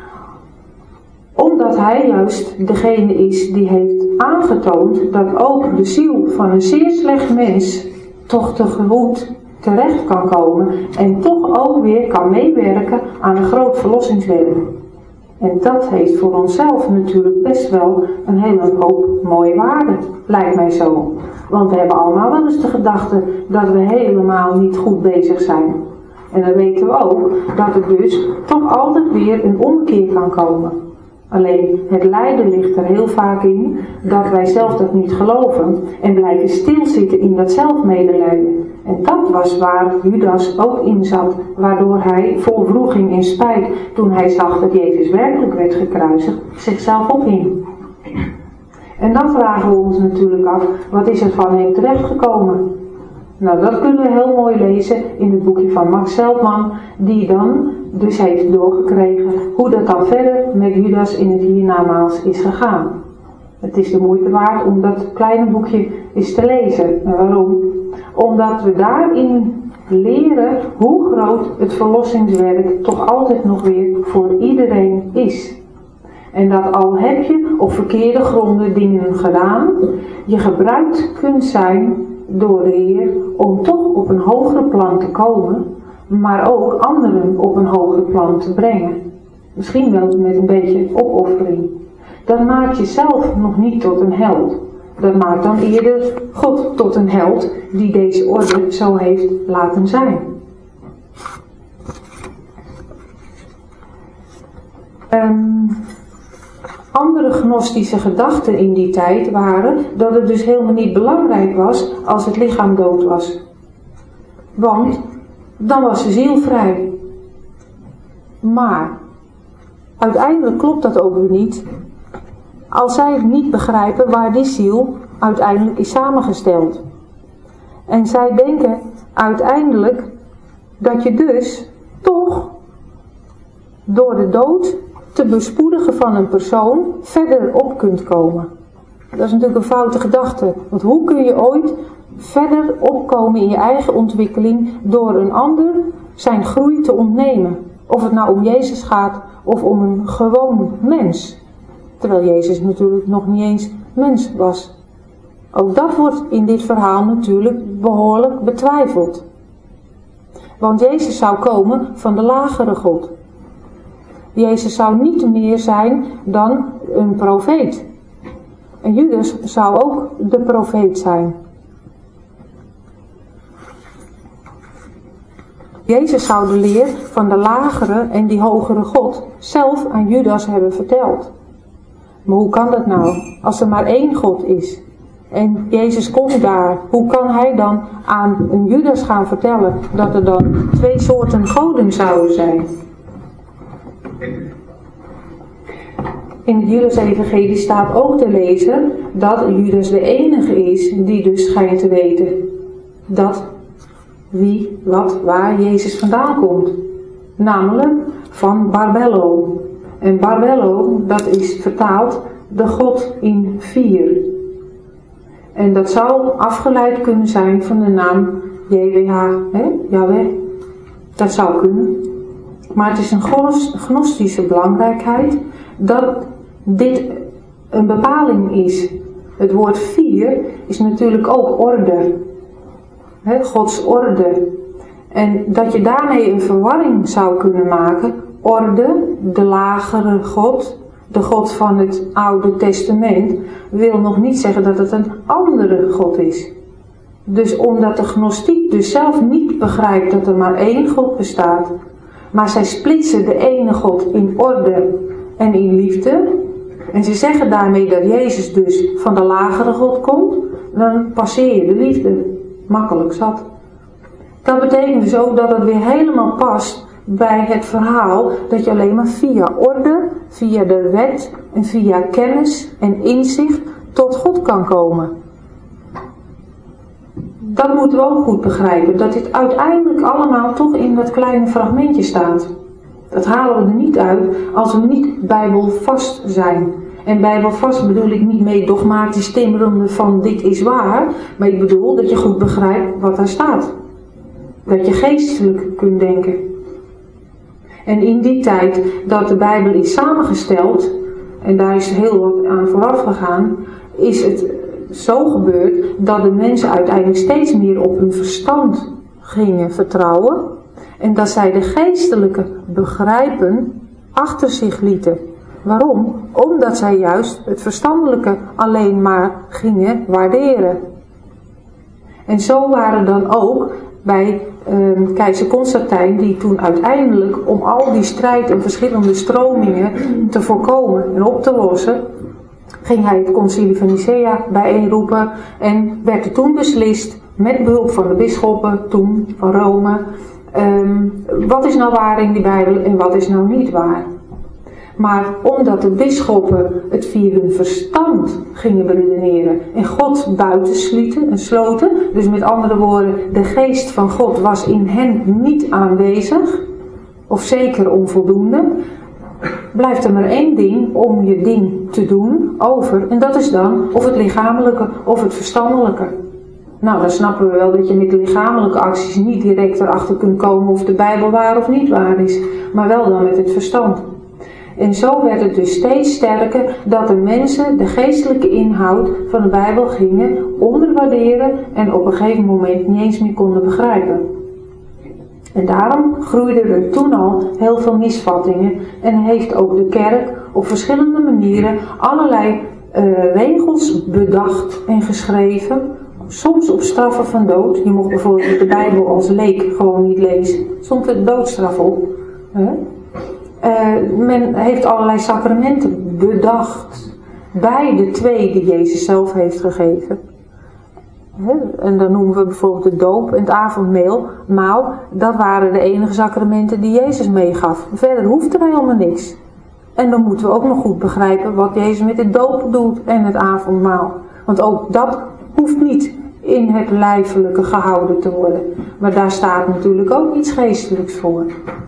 S1: Omdat hij juist degene is die heeft aangetoond dat ook de ziel van een zeer slecht mens toch tegemoet terecht kan komen en toch ook weer kan meewerken aan een groot verlossingswerk. En dat heeft voor onszelf natuurlijk best wel een hele hoop mooie waarde, lijkt mij zo. Want we hebben allemaal wel eens de gedachte dat we helemaal niet goed bezig zijn. En dan weten we ook dat er dus toch altijd weer een omkeer kan komen. Alleen het lijden ligt er heel vaak in dat wij zelf dat niet geloven en blijven stilzitten in dat zelfmedelijden. En dat was waar Judas ook in zat, waardoor hij vol wroeging en spijt, toen hij zag dat Jezus werkelijk werd gekruisigd, zichzelf ophing. En dan vragen we ons natuurlijk af, wat is er van hem terechtgekomen? Nou, dat kunnen we heel mooi lezen in het boekje van Max Zeltman, die dan dus heeft doorgekregen hoe dat dan verder met Judas in het hiernamaals is gegaan. Het is de moeite waard om dat kleine boekje eens te lezen. En waarom? Omdat we daarin leren hoe groot het verlossingswerk toch altijd nog weer voor iedereen is. En dat al heb je op verkeerde gronden dingen gedaan, je gebruikt kunt zijn door de Heer om toch op een hoger plan te komen, maar ook anderen op een hoger plan te brengen. Misschien wel met een beetje opoffering. Dat maakt jezelf nog niet tot een held. Dat maakt dan eerder God tot een held die deze orde zo heeft laten zijn. Um, andere gnostische gedachten in die tijd waren dat het dus helemaal niet belangrijk was als het lichaam dood was. Want dan was de ziel vrij. Maar uiteindelijk klopt dat ook weer niet. Als zij niet begrijpen waar die ziel uiteindelijk is samengesteld. En zij denken uiteindelijk dat je dus toch door de dood te bespoedigen van een persoon verder op kunt komen. Dat is natuurlijk een foute gedachte. Want hoe kun je ooit verder opkomen in je eigen ontwikkeling door een ander zijn groei te ontnemen? Of het nou om Jezus gaat of om een gewoon mens. Terwijl Jezus natuurlijk nog niet eens mens was. Ook dat wordt in dit verhaal natuurlijk behoorlijk betwijfeld. Want Jezus zou komen van de lagere God. Jezus zou niet meer zijn dan een profeet. En Judas zou ook de profeet zijn. Jezus zou de leer van de lagere en die hogere God zelf aan Judas hebben verteld. Maar hoe kan dat nou, als er maar één God is? En Jezus komt daar. Hoe kan hij dan aan een Judas gaan vertellen dat er dan twee soorten goden zouden zijn? In het Judas-evangelie staat ook te lezen dat Judas de enige is die dus schijnt te weten dat wie, wat, waar Jezus vandaan komt. Namelijk van Barbello. En Barbello, dat is vertaald de God in vier. En dat zou afgeleid kunnen zijn van de naam J W H, hè? Yahweh. Dat zou kunnen. Maar het is een gnostische belangrijkheid dat dit een bepaling is. Het woord vier is natuurlijk ook orde. Hè? Gods orde. En dat je daarmee een verwarring zou kunnen maken. Orde, de lagere God, de God van het Oude Testament, wil nog niet zeggen dat het een andere God is. Dus omdat de gnostiek dus zelf niet begrijpt dat er maar één God bestaat, maar zij splitsen de ene God in orde en in liefde, en ze zeggen daarmee dat Jezus dus van de lagere God komt, dan passeer je de liefde. Makkelijk zat. Dat betekent dus ook dat het weer helemaal past bij het verhaal dat je alleen maar via orde, via de wet en via kennis en inzicht tot God kan komen. Dat moeten we ook goed begrijpen, dat dit uiteindelijk allemaal toch in dat kleine fragmentje staat. Dat halen we er niet uit als we niet bijbelvast zijn. En bijbelvast bedoel ik niet mee dogmatisch timmerende van dit is waar, maar ik bedoel dat je goed begrijpt wat daar staat. Dat je geestelijk kunt denken. En in die tijd dat de Bijbel is samengesteld, en daar is heel wat aan vooraf gegaan, is het zo gebeurd dat de mensen uiteindelijk steeds meer op hun verstand gingen vertrouwen. En dat zij de geestelijke begrijpen achter zich lieten. Waarom? Omdat zij juist het verstandelijke alleen maar gingen waarderen. En zo waren dan ook bij uh, keizer Constantijn, die toen uiteindelijk om al die strijd en verschillende stromingen te voorkomen en op te lossen, ging hij het concilie van Nicea bijeenroepen en werd er toen beslist, met behulp van de bisschoppen toen van Rome, um, wat is nou waar in die Bijbel en wat is nou niet waar. Maar omdat de bisschoppen het via hun verstand gingen beredeneren en God buiten slieten en sloten, dus met andere woorden, de geest van God was in hen niet aanwezig, of zeker onvoldoende, blijft er maar één ding om je ding te doen over, en dat is dan of het lichamelijke of het verstandelijke. Nou, dan snappen we wel dat je met de lichamelijke acties niet direct erachter kunt komen of de Bijbel waar of niet waar is, maar wel dan met het verstand. En zo werd het dus steeds sterker dat de mensen de geestelijke inhoud van de Bijbel gingen onderwaarderen en op een gegeven moment niet eens meer konden begrijpen. En daarom groeiden er toen al heel veel misvattingen en heeft ook de kerk op verschillende manieren allerlei uh, regels bedacht en geschreven, soms op straffen van dood. Je mocht bijvoorbeeld de Bijbel als leek gewoon niet lezen, stond er doodstraf op. Huh? Uh, men heeft allerlei sacramenten bedacht bij de twee die Jezus zelf heeft gegeven. He, en dan noemen we bijvoorbeeld de doop en het avondmaal. Maal, dat waren de enige sacramenten die Jezus meegaf. Verder hoeft er helemaal niks. En dan moeten we ook nog goed begrijpen wat Jezus met de doop doet en het avondmaal. Want ook dat hoeft niet in het lijfelijke gehouden te worden. Maar daar staat natuurlijk ook iets geestelijks voor.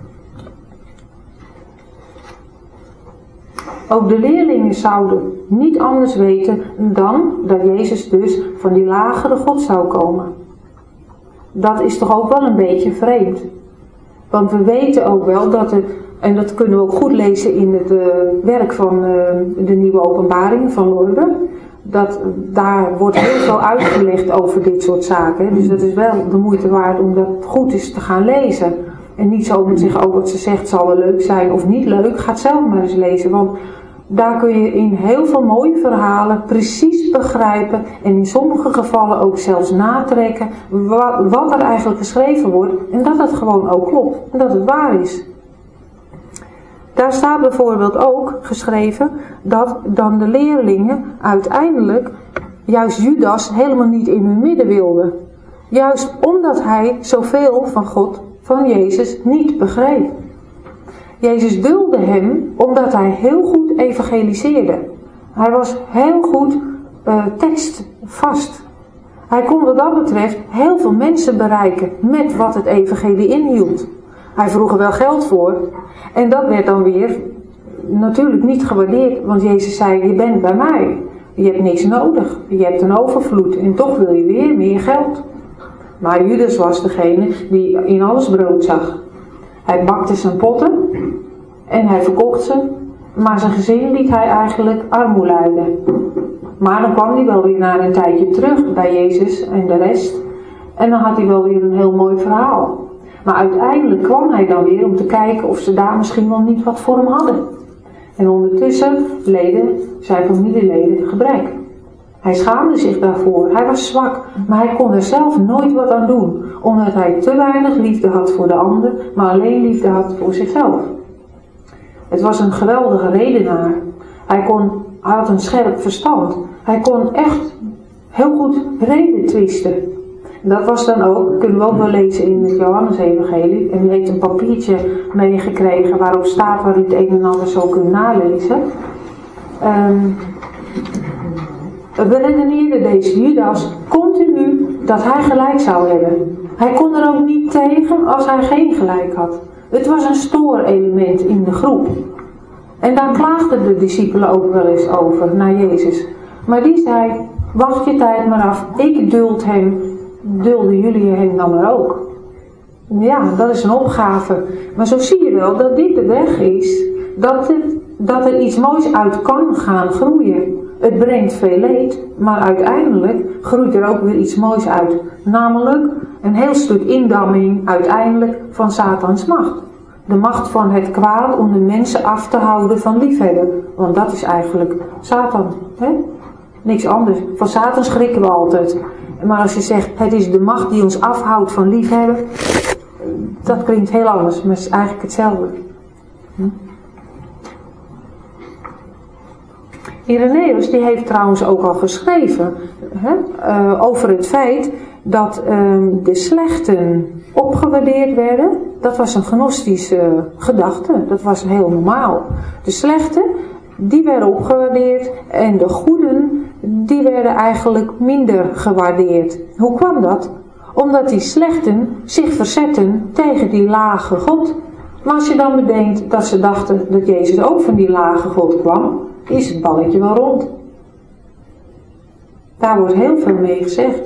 S1: Ook de leerlingen zouden niet anders weten dan dat Jezus dus van die lagere God zou komen. Dat is toch ook wel een beetje vreemd. Want we weten ook wel dat het, en dat kunnen we ook goed lezen in het uh, werk van uh, de Nieuwe Openbaring van Lourdes, dat daar wordt heel veel uitgelegd over dit soort zaken. Dus dat is wel de moeite waard om dat goed eens te gaan lezen. En niet zo met zich over wat ze zegt zal wel leuk zijn of niet leuk. Ga het zelf maar eens lezen. Want daar kun je in heel veel mooie verhalen precies begrijpen. En in sommige gevallen ook zelfs natrekken wat, wat er eigenlijk geschreven wordt. En dat het gewoon ook klopt. En dat het waar is. Daar staat bijvoorbeeld ook geschreven dat dan de leerlingen uiteindelijk juist Judas helemaal niet in hun midden wilde. Juist omdat hij zoveel van God, van Jezus, niet begreep. Jezus dulde hem omdat hij heel goed evangeliseerde. Hij was heel goed uh, tekstvast. Hij kon wat dat betreft heel veel mensen bereiken met wat het evangelie inhield. Hij vroeg er wel geld voor. En dat werd dan weer natuurlijk niet gewaardeerd. Want Jezus zei, je bent bij mij. Je hebt niks nodig. Je hebt een overvloed. En toch wil je weer meer geld. Maar Judas was degene die in alles brood zag. Hij bakte zijn potten. En hij verkocht ze. Maar zijn gezin liet hij eigenlijk armoe lijden. Maar dan kwam hij wel weer na een tijdje terug bij Jezus en de rest. En dan had hij wel weer een heel mooi verhaal. Maar uiteindelijk kwam hij dan weer om te kijken of ze daar misschien wel niet wat voor hem hadden. En ondertussen leden zijn familieleden gebrek. Hij schaamde zich daarvoor. Hij was zwak, maar hij kon er zelf nooit wat aan doen. Omdat hij te weinig liefde had voor de ander, maar alleen liefde had voor zichzelf. Het was een geweldige redenaar. Hij, kon, hij had een scherp verstand. Hij kon echt heel goed reden twisten. Dat was dan ook, kunnen we ook wel lezen in het Johannes-evangelie. En u heeft een papiertje meegekregen waarop staat waar u het een en ander zo kunt nalezen. Um, we redeneerden deze Judas continu dat hij gelijk zou hebben. Hij kon er ook niet tegen als hij geen gelijk had. Het was een stoorelement in de groep. En daar klaagden de discipelen ook wel eens over naar Jezus. Maar die zei, wacht je tijd maar af, ik duld hem, dulden jullie hem dan maar ook. Ja, dat is een opgave. Maar zo zie je wel dat dit de weg is, dat, het, dat er iets moois uit kan gaan groeien. Het brengt veel leed, maar uiteindelijk groeit er ook weer iets moois uit. Namelijk een heel stuk indamming uiteindelijk van Satans macht. De macht van het kwaad om de mensen af te houden van liefhebben. Want dat is eigenlijk Satan. Hè? Niks anders. Van Satan schrikken we altijd. Maar als je zegt, het is de macht die ons afhoudt van liefhebben. Dat klinkt heel anders, maar het is eigenlijk hetzelfde. Hm? Irenaeus die heeft trouwens ook al geschreven hè, uh, over het feit dat uh, de slechten opgewaardeerd werden. Dat was een gnostische gedachte, dat was heel normaal. De slechten die werden opgewaardeerd en de goeden die werden eigenlijk minder gewaardeerd. Hoe kwam dat? Omdat die slechten zich verzetten tegen die lage God. Maar als je dan bedenkt dat ze dachten dat Jezus ook van die lage God kwam, is het balletje wel rond. Daar wordt heel veel mee gezegd.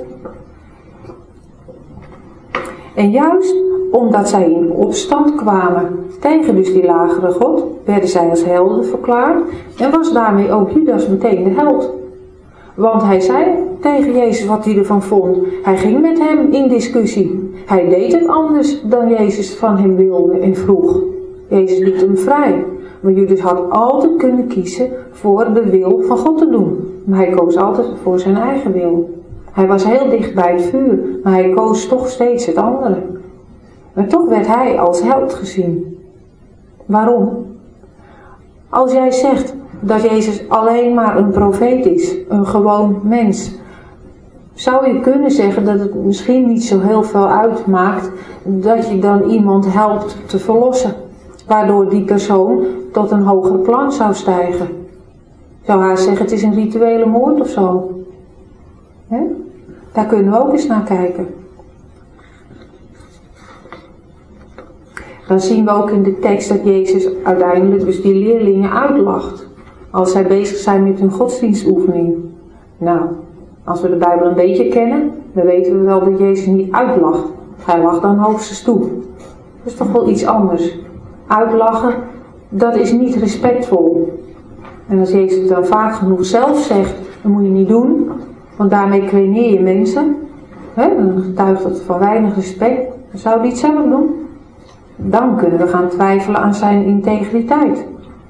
S1: En juist omdat zij in opstand kwamen tegen dus die lagere God, werden zij als helden verklaard en was daarmee ook Judas meteen de held. Want hij zei tegen Jezus wat hij ervan vond. Hij ging met hem in discussie. Hij deed het anders dan Jezus van hem wilde en vroeg. Jezus liet hem vrij. Maar Judas had altijd kunnen kiezen voor de wil van God te doen. Maar hij koos altijd voor zijn eigen wil. Hij was heel dicht bij het vuur, maar hij koos toch steeds het andere. Maar toch werd hij als held gezien. Waarom? Als jij zegt dat Jezus alleen maar een profeet is, een gewoon mens, zou je kunnen zeggen dat het misschien niet zo heel veel uitmaakt dat je dan iemand helpt te verlossen, waardoor die persoon tot een hoger plan zou stijgen. Zou hij zeggen het is een rituele moord of zo? He? Daar kunnen we ook eens naar kijken. Dan zien we ook in de tekst dat Jezus uiteindelijk dus die leerlingen uitlacht. Als zij bezig zijn met hun godsdienstoefening. Nou, als we de Bijbel een beetje kennen, dan weten we wel dat Jezus niet uitlacht. Hij lacht dan hoogstens toe. Dat is toch wel iets anders. Uitlachen, dat is niet respectvol. En als Jezus dan vaak genoeg zelf zegt, dat moet je niet doen, want daarmee kweneer je mensen. Hè? Dan getuigt dat van weinig respect. Zou hij het zelf doen? Dan kunnen we gaan twijfelen aan zijn integriteit.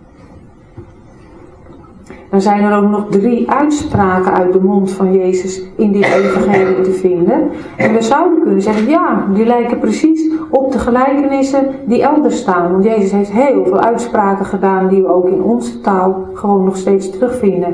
S1: Dan zijn er ook nog drie uitspraken uit de mond van Jezus in dit evangelie te vinden. En we zouden kunnen zeggen, ja, die lijken precies op de gelijkenissen die elders staan. Want Jezus heeft heel veel uitspraken gedaan die we ook in onze taal gewoon nog steeds terugvinden.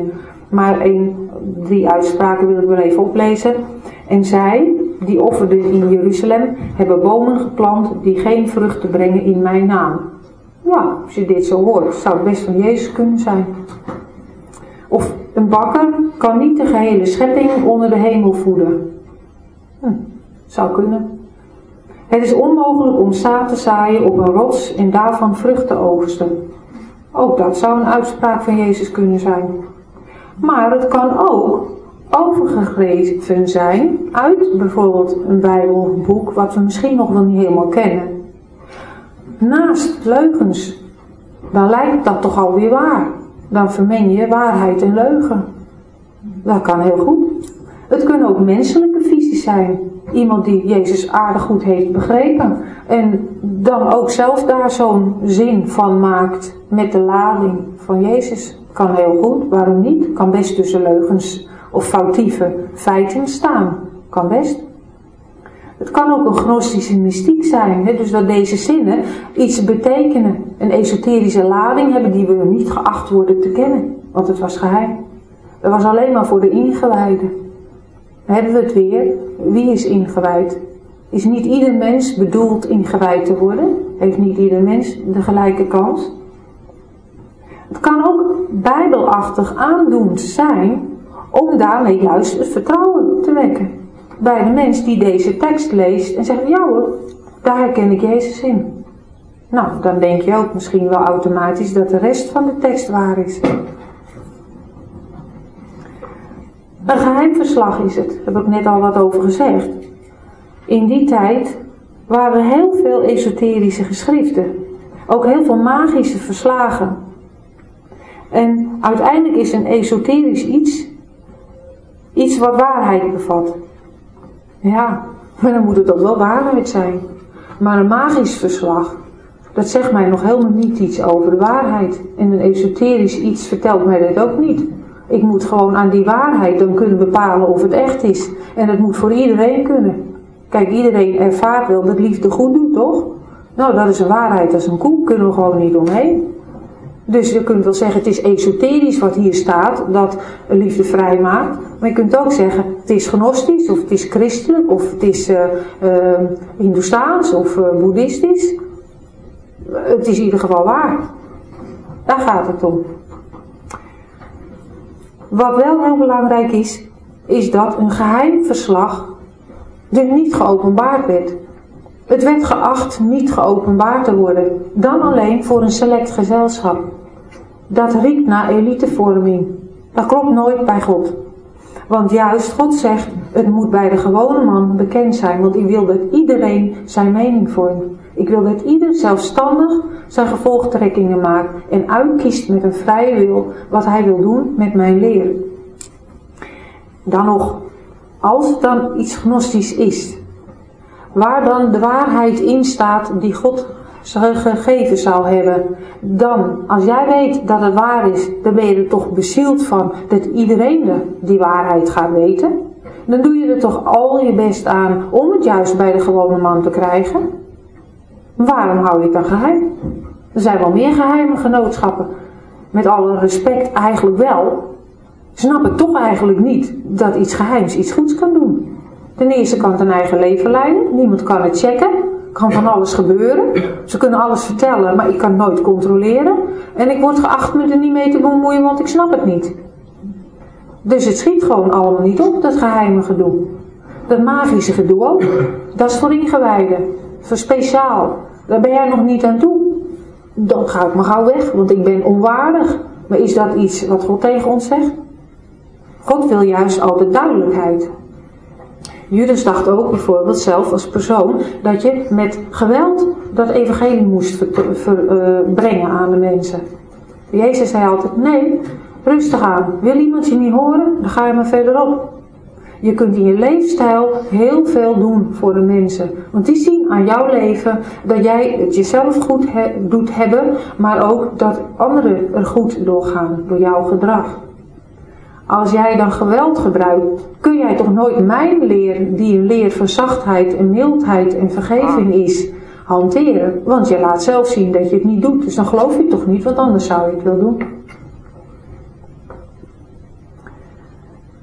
S1: Maar een, drie uitspraken wil ik wel even oplezen. En zij, die offerden in Jeruzalem, hebben bomen geplant die geen vruchten brengen in mijn naam. Ja, als je dit zo hoort, zou het best van Jezus kunnen zijn. Of een bakker kan niet de gehele schepping onder de hemel voeden. Hm, zou kunnen. Het is onmogelijk om zaad te zaaien op een rots en daarvan vrucht te oogsten. Ook dat zou een uitspraak van Jezus kunnen zijn. Maar het kan ook overgegeven zijn uit bijvoorbeeld een Bijbelboek wat we misschien nog wel niet helemaal kennen. Naast leugens, dan lijkt dat toch alweer waar. Dan vermeng je waarheid en leugen. Dat kan heel goed. Het kunnen ook menselijke visies zijn. Iemand die Jezus aardig goed heeft begrepen. En dan ook zelf daar zo'n zin van maakt met de lading van Jezus. Kan heel goed, waarom niet? Kan best tussen leugens of foutieve feiten staan. Kan best. Het kan ook een gnostische mystiek zijn. Hè? Dus dat deze zinnen iets betekenen. Een esoterische lading hebben die we niet geacht worden te kennen. Want het was geheim. Het was alleen maar voor de ingewijden. Dan hebben we het weer. Wie is ingewijd? Is niet ieder mens bedoeld ingewijd te worden? Heeft niet ieder mens de gelijke kans? Het kan ook bijbelachtig aandoend zijn om daarmee juist het vertrouwen te wekken. Bij de mens die deze tekst leest en zegt, ja hoor, daar herken ik Jezus in. Nou, dan denk je ook misschien wel automatisch dat de rest van de tekst waar is. Een geheim verslag is het, daar heb ik net al wat over gezegd. In die tijd waren er heel veel esoterische geschriften. Ook heel veel magische verslagen. En uiteindelijk is een esoterisch iets, iets wat waarheid bevat. Ja, maar dan moet het ook wel waarheid zijn. Maar een magisch verslag, dat zegt mij nog helemaal niet iets over de waarheid. En een esoterisch iets vertelt mij dat ook niet. Ik moet gewoon aan die waarheid dan kunnen bepalen of het echt is. En dat moet voor iedereen kunnen. Kijk, iedereen ervaart wel dat liefde goed doet, toch? Nou, dat is een waarheid als een koe, kunnen we gewoon niet omheen. Dus je kunt wel zeggen, het is esoterisch wat hier staat, dat liefde vrij maakt. Maar je kunt ook zeggen, het is gnostisch, of het is christelijk, of het is uh, uh, Hindoestaans, of uh, boeddhistisch. Het is in ieder geval waar. Daar gaat het om. Wat wel heel belangrijk is, is dat een geheim verslag dus niet geopenbaard werd. Het werd geacht niet geopenbaard te worden, dan alleen voor een select gezelschap. Dat riekt naar elitevorming. Dat klopt nooit bij God. Want juist God zegt, het moet bij de gewone man bekend zijn, want ik wil dat iedereen zijn mening vormt. Ik wil dat ieder zelfstandig zijn gevolgtrekkingen maakt en uitkiest met een vrije wil wat hij wil doen met mijn leer. Dan nog, als het dan iets gnostisch is, waar dan de waarheid in staat die God gegeven zou hebben, dan, als jij weet dat het waar is, dan ben je er toch bezield van dat iedereen de, die waarheid gaat weten. Dan doe je er toch al je best aan om het juist bij de gewone man te krijgen. Waarom hou je het dan geheim? Er zijn wel meer geheime genootschappen. Met alle respect eigenlijk wel. Snap ik toch eigenlijk niet dat iets geheims iets goeds kan doen. Ten eerste kan het een eigen leven leiden. Niemand kan het checken. Kan van alles gebeuren. Ze kunnen alles vertellen, maar ik kan het nooit controleren. En ik word geacht me er niet mee te bemoeien, want ik snap het niet. Dus het schiet gewoon allemaal niet op, dat geheime gedoe. Dat magische gedoe ook. Dat is voor ingewijden. Voor speciaal. Daar ben jij nog niet aan toe. Dan ga ik maar gauw weg, want ik ben onwaardig. Maar is dat iets wat God tegen ons zegt? God wil juist altijd duidelijkheid. Judas dacht ook bijvoorbeeld zelf als persoon dat je met geweld dat evangelie moest ver, ver, uh, brengen aan de mensen. Jezus zei altijd, nee, rustig aan. Wil iemand je niet horen? Dan ga je maar verderop. Je kunt in je leefstijl heel veel doen voor de mensen. Want die zien aan jouw leven dat jij het jezelf goed he, doet hebben, maar ook dat anderen er goed doorgaan door jouw gedrag. Als jij dan geweld gebruikt, kun jij toch nooit mijn leer, die een leer van zachtheid en mildheid en vergeving is, hanteren. Want je laat zelf zien dat je het niet doet. Dus dan geloof je het toch niet, want anders zou je het wel doen.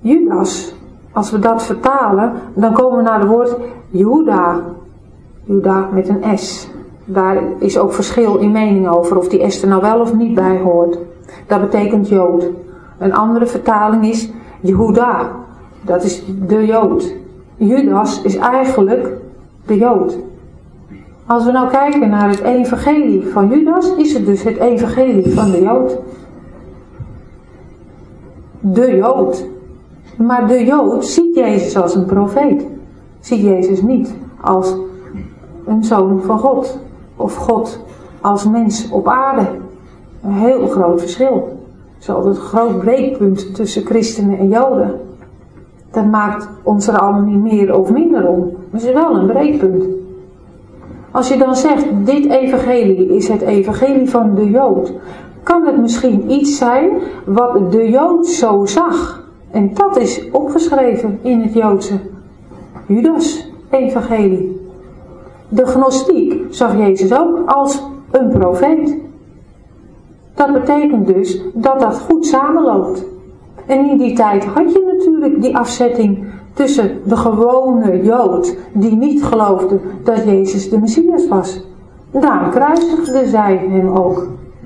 S1: Judas, als we dat vertalen, dan komen we naar het woord Juda. Juda met een S. Daar is ook verschil in mening over of die S er nou wel of niet bij hoort. Dat betekent Jood. Een andere vertaling is Jehuda. Dat is de Jood. Judas is eigenlijk de Jood. Als we nou kijken naar het evangelie van Judas, is het dus het evangelie van de Jood. De Jood. Maar de Jood ziet Jezus als een profeet. Ziet Jezus niet als een zoon van God. Of God als mens op aarde. Een heel groot verschil. Het is altijd een groot breekpunt tussen christenen en Joden. Dat maakt ons er allemaal niet meer of minder om. Maar het is wel een breekpunt. Als je dan zegt, dit evangelie is het evangelie van de Jood, kan het misschien iets zijn wat de Jood zo zag. En dat is opgeschreven in het Joodse Judas evangelie. De gnostiek zag Jezus ook als een profeet. Dat betekent dus dat dat goed samenloopt. En in die tijd had je natuurlijk die afzetting tussen de gewone Jood die niet geloofde dat Jezus de Messias was. Daarom kruisigden zij hem ook.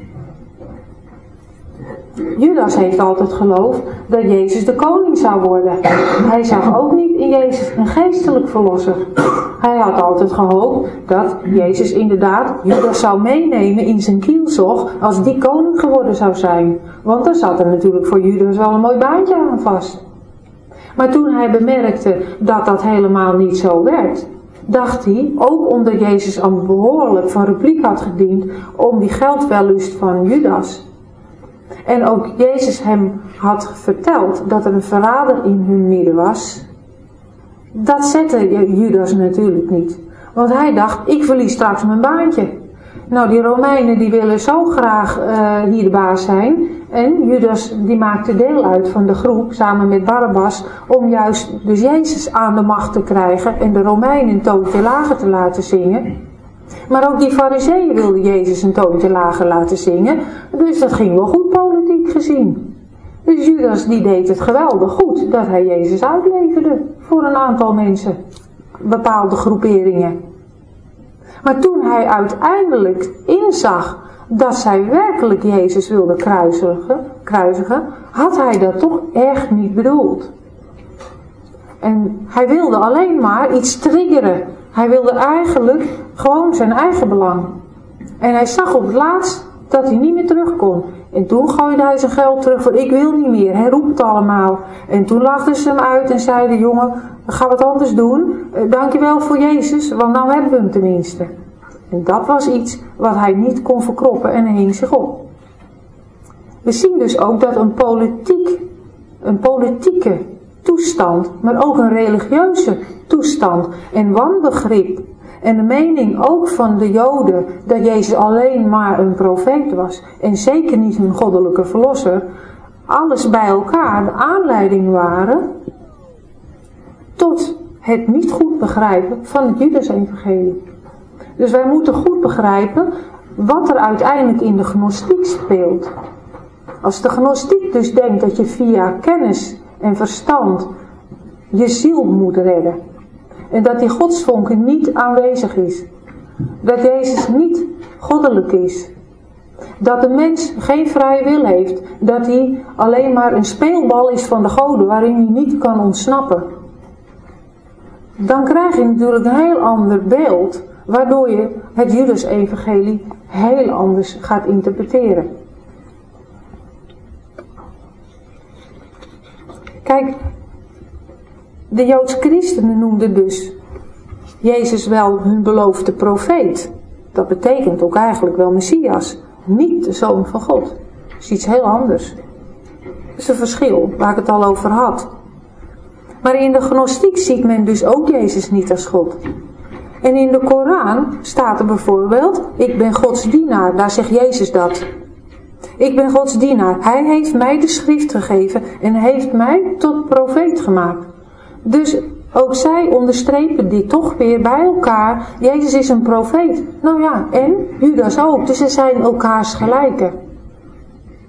S1: Judas heeft altijd geloofd dat Jezus de koning zou worden. Hij zag ook niet in Jezus een geestelijk verlosser. Hij had altijd gehoopt dat Jezus inderdaad Judas zou meenemen in zijn kielzog als die koning geworden zou zijn. Want dan zat er natuurlijk voor Judas wel een mooi baantje aan vast. Maar toen hij bemerkte dat dat helemaal niet zo werd, dacht hij, ook omdat Jezus al behoorlijk van repliek had gediend om die geldwellust van Judas. En ook Jezus hem had verteld dat er een verrader in hun midden was. Dat zette Judas natuurlijk niet. Want hij dacht, ik verlies straks mijn baantje. Nou, die Romeinen die willen zo graag uh, hier de baas zijn. En Judas die maakte deel uit van de groep samen met Barabbas om juist dus Jezus aan de macht te krijgen en de Romeinen een toontje lager te laten zingen. Maar ook die fariseeën wilden Jezus een toontje lager laten zingen. Dus dat ging wel goed politiek gezien. Dus Judas die deed het geweldig goed dat hij Jezus uitleverde voor een aantal mensen. Bepaalde groeperingen. Maar toen hij uiteindelijk inzag dat zij werkelijk Jezus wilden kruisigen, kruisigen, had hij dat toch echt niet bedoeld. En hij wilde alleen maar iets triggeren. Hij wilde eigenlijk gewoon zijn eigen belang. En hij zag op het laatst dat hij niet meer terug kon. En toen gooide hij zijn geld terug voor ik wil niet meer. Hij roept het allemaal. En toen lachten ze hem uit en zeiden, jongen, ga wat anders doen. Dankjewel voor Jezus, want nou hebben we hem tenminste. En dat was iets wat hij niet kon verkroppen en hij hing zich op. We zien dus ook dat een politiek, een politieke toestand, maar ook een religieuze toestand en wanbegrip en de mening ook van de Joden dat Jezus alleen maar een profeet was en zeker niet een goddelijke verlosser, alles bij elkaar de aanleiding waren tot het niet goed begrijpen van het Judas-evangelie. Dus wij moeten goed begrijpen wat er uiteindelijk in de gnostiek speelt. Als de gnostiek dus denkt dat je via kennis en verstand je ziel moet redden. En dat die godsvonk niet aanwezig is. Dat Jezus niet goddelijk is. Dat de mens geen vrije wil heeft. Dat hij alleen maar een speelbal is van de goden waarin hij niet kan ontsnappen. Dan krijg je natuurlijk een heel ander beeld. Waardoor je het Judas-evangelie heel anders gaat interpreteren. Kijk, de Joodse christenen noemden dus Jezus wel hun beloofde profeet. Dat betekent ook eigenlijk wel Messias, niet de Zoon van God. Dat is iets heel anders. Dat is een verschil waar ik het al over had. Maar in de gnostiek ziet men dus ook Jezus niet als God. En in de Koran staat er bijvoorbeeld, ik ben Gods dienaar, daar zegt Jezus dat. Ik ben Gods dienaar, hij heeft mij de schrift gegeven en heeft mij tot profeet gemaakt. Dus ook zij onderstrepen dit toch weer bij elkaar, Jezus is een profeet. Nou ja, en Judas ook, dus ze zijn elkaars gelijken.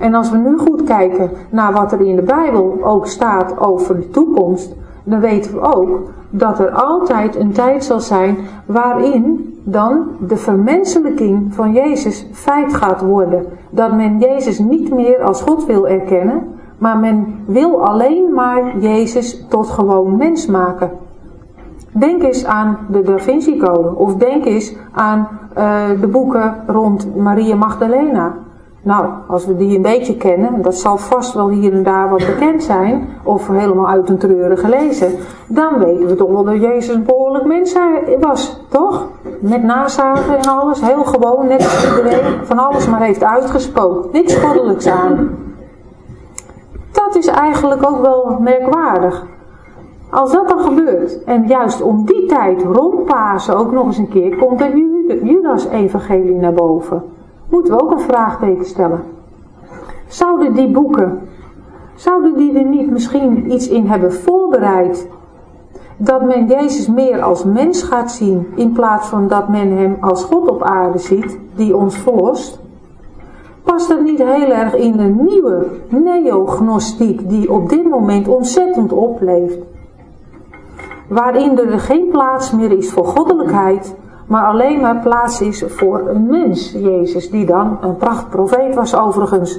S1: En als we nu goed kijken naar wat er in de Bijbel ook staat over de toekomst, dan weten we ook dat er altijd een tijd zal zijn waarin dan de vermenselijking van Jezus feit gaat worden. Dat men Jezus niet meer als God wil erkennen, maar men wil alleen maar Jezus tot gewoon mens maken. Denk eens aan de Da Vinci Code, of denk eens aan uh, de boeken rond Maria Magdalena. Nou, als we die een beetje kennen, dat zal vast wel hier en daar wat bekend zijn, of helemaal uit een treuren gelezen, dan weten we toch wel dat Jezus een behoorlijk mens was, toch? Met nazaten en alles, heel gewoon, net als iedereen, van alles maar heeft uitgespookt. Niks goddelijks aan. Dat is eigenlijk ook wel merkwaardig. Als dat dan gebeurt, en juist om die tijd, rond Pasen ook nog eens een keer, komt het Judas-evangelie naar boven. Moeten we ook een vraagteken stellen. Zouden die boeken, zouden die er niet misschien iets in hebben voorbereid, dat men Jezus meer als mens gaat zien, in plaats van dat men hem als God op aarde ziet, die ons verlost? Past dat niet heel erg in de nieuwe neognostiek, die op dit moment ontzettend opleeft? Waarin er geen plaats meer is voor goddelijkheid, maar alleen maar plaats is voor een mens, Jezus, die dan een prachtprofeet was overigens.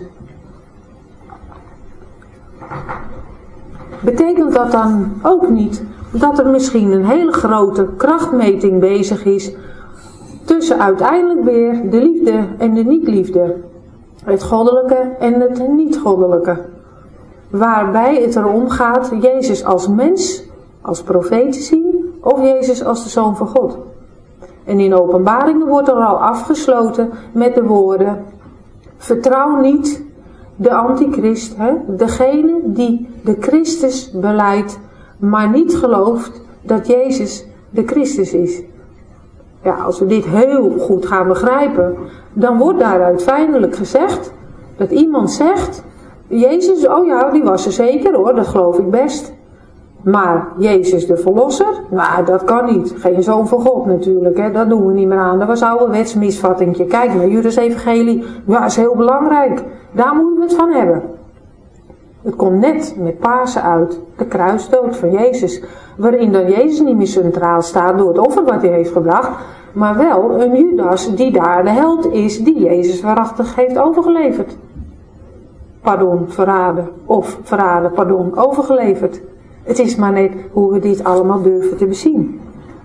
S1: Betekent dat dan ook niet dat er misschien een hele grote krachtmeting bezig is tussen uiteindelijk weer de liefde en de niet-liefde, het goddelijke en het niet-goddelijke, waarbij het erom gaat Jezus als mens, als profeet te zien, of Jezus als de Zoon van God? En in Openbaringen wordt er al afgesloten met de woorden: vertrouw niet de antichrist, hè, degene die de Christus belijdt, maar niet gelooft dat Jezus de Christus is. Ja, als we dit heel goed gaan begrijpen, dan wordt daaruit feitelijk gezegd dat iemand zegt: Jezus, oh ja, die was er zeker hoor, dat geloof ik best. Maar Jezus de Verlosser? Nou, dat kan niet. Geen Zoon van God natuurlijk, hè. Dat doen we niet meer aan. Dat was ouderwets misvattingje. Kijk naar Judas-evangelie. Ja, is heel belangrijk. Daar moeten we het van hebben. Het komt net met Pasen uit. De kruisdood van Jezus. Waarin dan Jezus niet meer centraal staat door het offer wat hij heeft gebracht. Maar wel een Judas die daar de held is die Jezus waarachtig heeft overgeleverd. Pardon, verraden. Of verraden, pardon, overgeleverd. Het is maar net hoe we dit allemaal durven te bezien.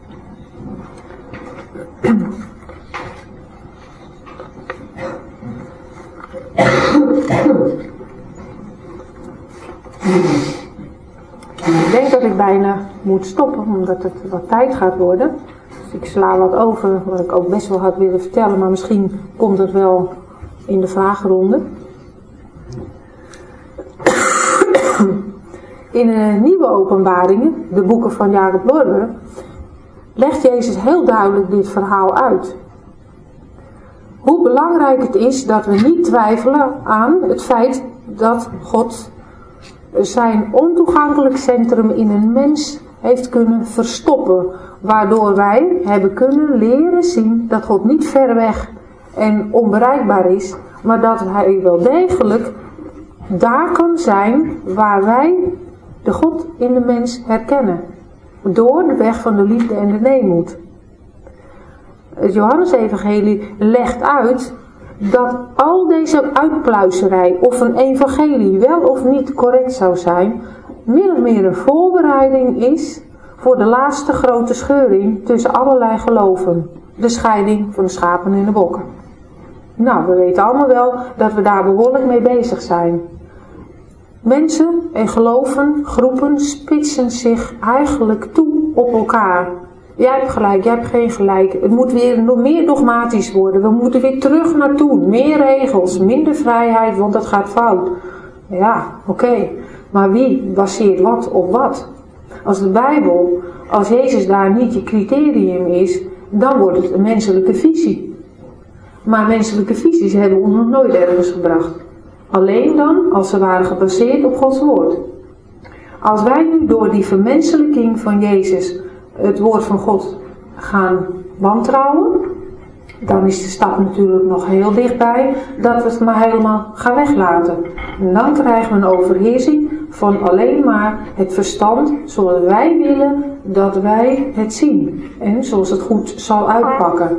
S1: Ik denk dat ik bijna moet stoppen, omdat het wat tijd gaat worden. Dus ik sla wat over, wat ik ook best wel had willen vertellen, maar misschien komt het wel in de vragenronde. In de nieuwe openbaringen, de boeken van Jacob Lorber, legt Jezus heel duidelijk dit verhaal uit. Hoe belangrijk het is dat we niet twijfelen aan het feit dat God zijn ontoegankelijk centrum in een mens heeft kunnen verstoppen. Waardoor wij hebben kunnen leren zien dat God niet ver weg en onbereikbaar is, maar dat hij wel degelijk daar kan zijn waar wij de God in de mens herkennen. Door de weg van de liefde en de neemoed. Het Johannes-evangelie legt uit dat al deze uitpluizerij of een evangelie wel of niet correct zou zijn, min of meer een voorbereiding is voor de laatste grote scheuring tussen allerlei geloven. De scheiding van de schapen en de bokken. Nou, we weten allemaal wel dat we daar behoorlijk mee bezig zijn. Mensen en geloven, groepen spitsen zich eigenlijk toe op elkaar. Jij hebt gelijk, jij hebt geen gelijk. Het moet weer nog meer dogmatisch worden. We moeten weer terug naar toen. Meer regels, minder vrijheid, want dat gaat fout. Ja, oké. Okay. Maar wie baseert wat op wat? Als de Bijbel, als Jezus daar niet je criterium is, dan wordt het een menselijke visie. Maar menselijke visies hebben ons nog nooit ergens gebracht. Alleen dan als ze waren gebaseerd op Gods woord. Als wij nu door die vermenselijking van Jezus het woord van God gaan wantrouwen, dan is de stap natuurlijk nog heel dichtbij dat we het maar helemaal gaan weglaten. En dan krijgen we een overheersing van alleen maar het verstand zoals wij willen dat wij het zien. En zoals het goed zal uitpakken.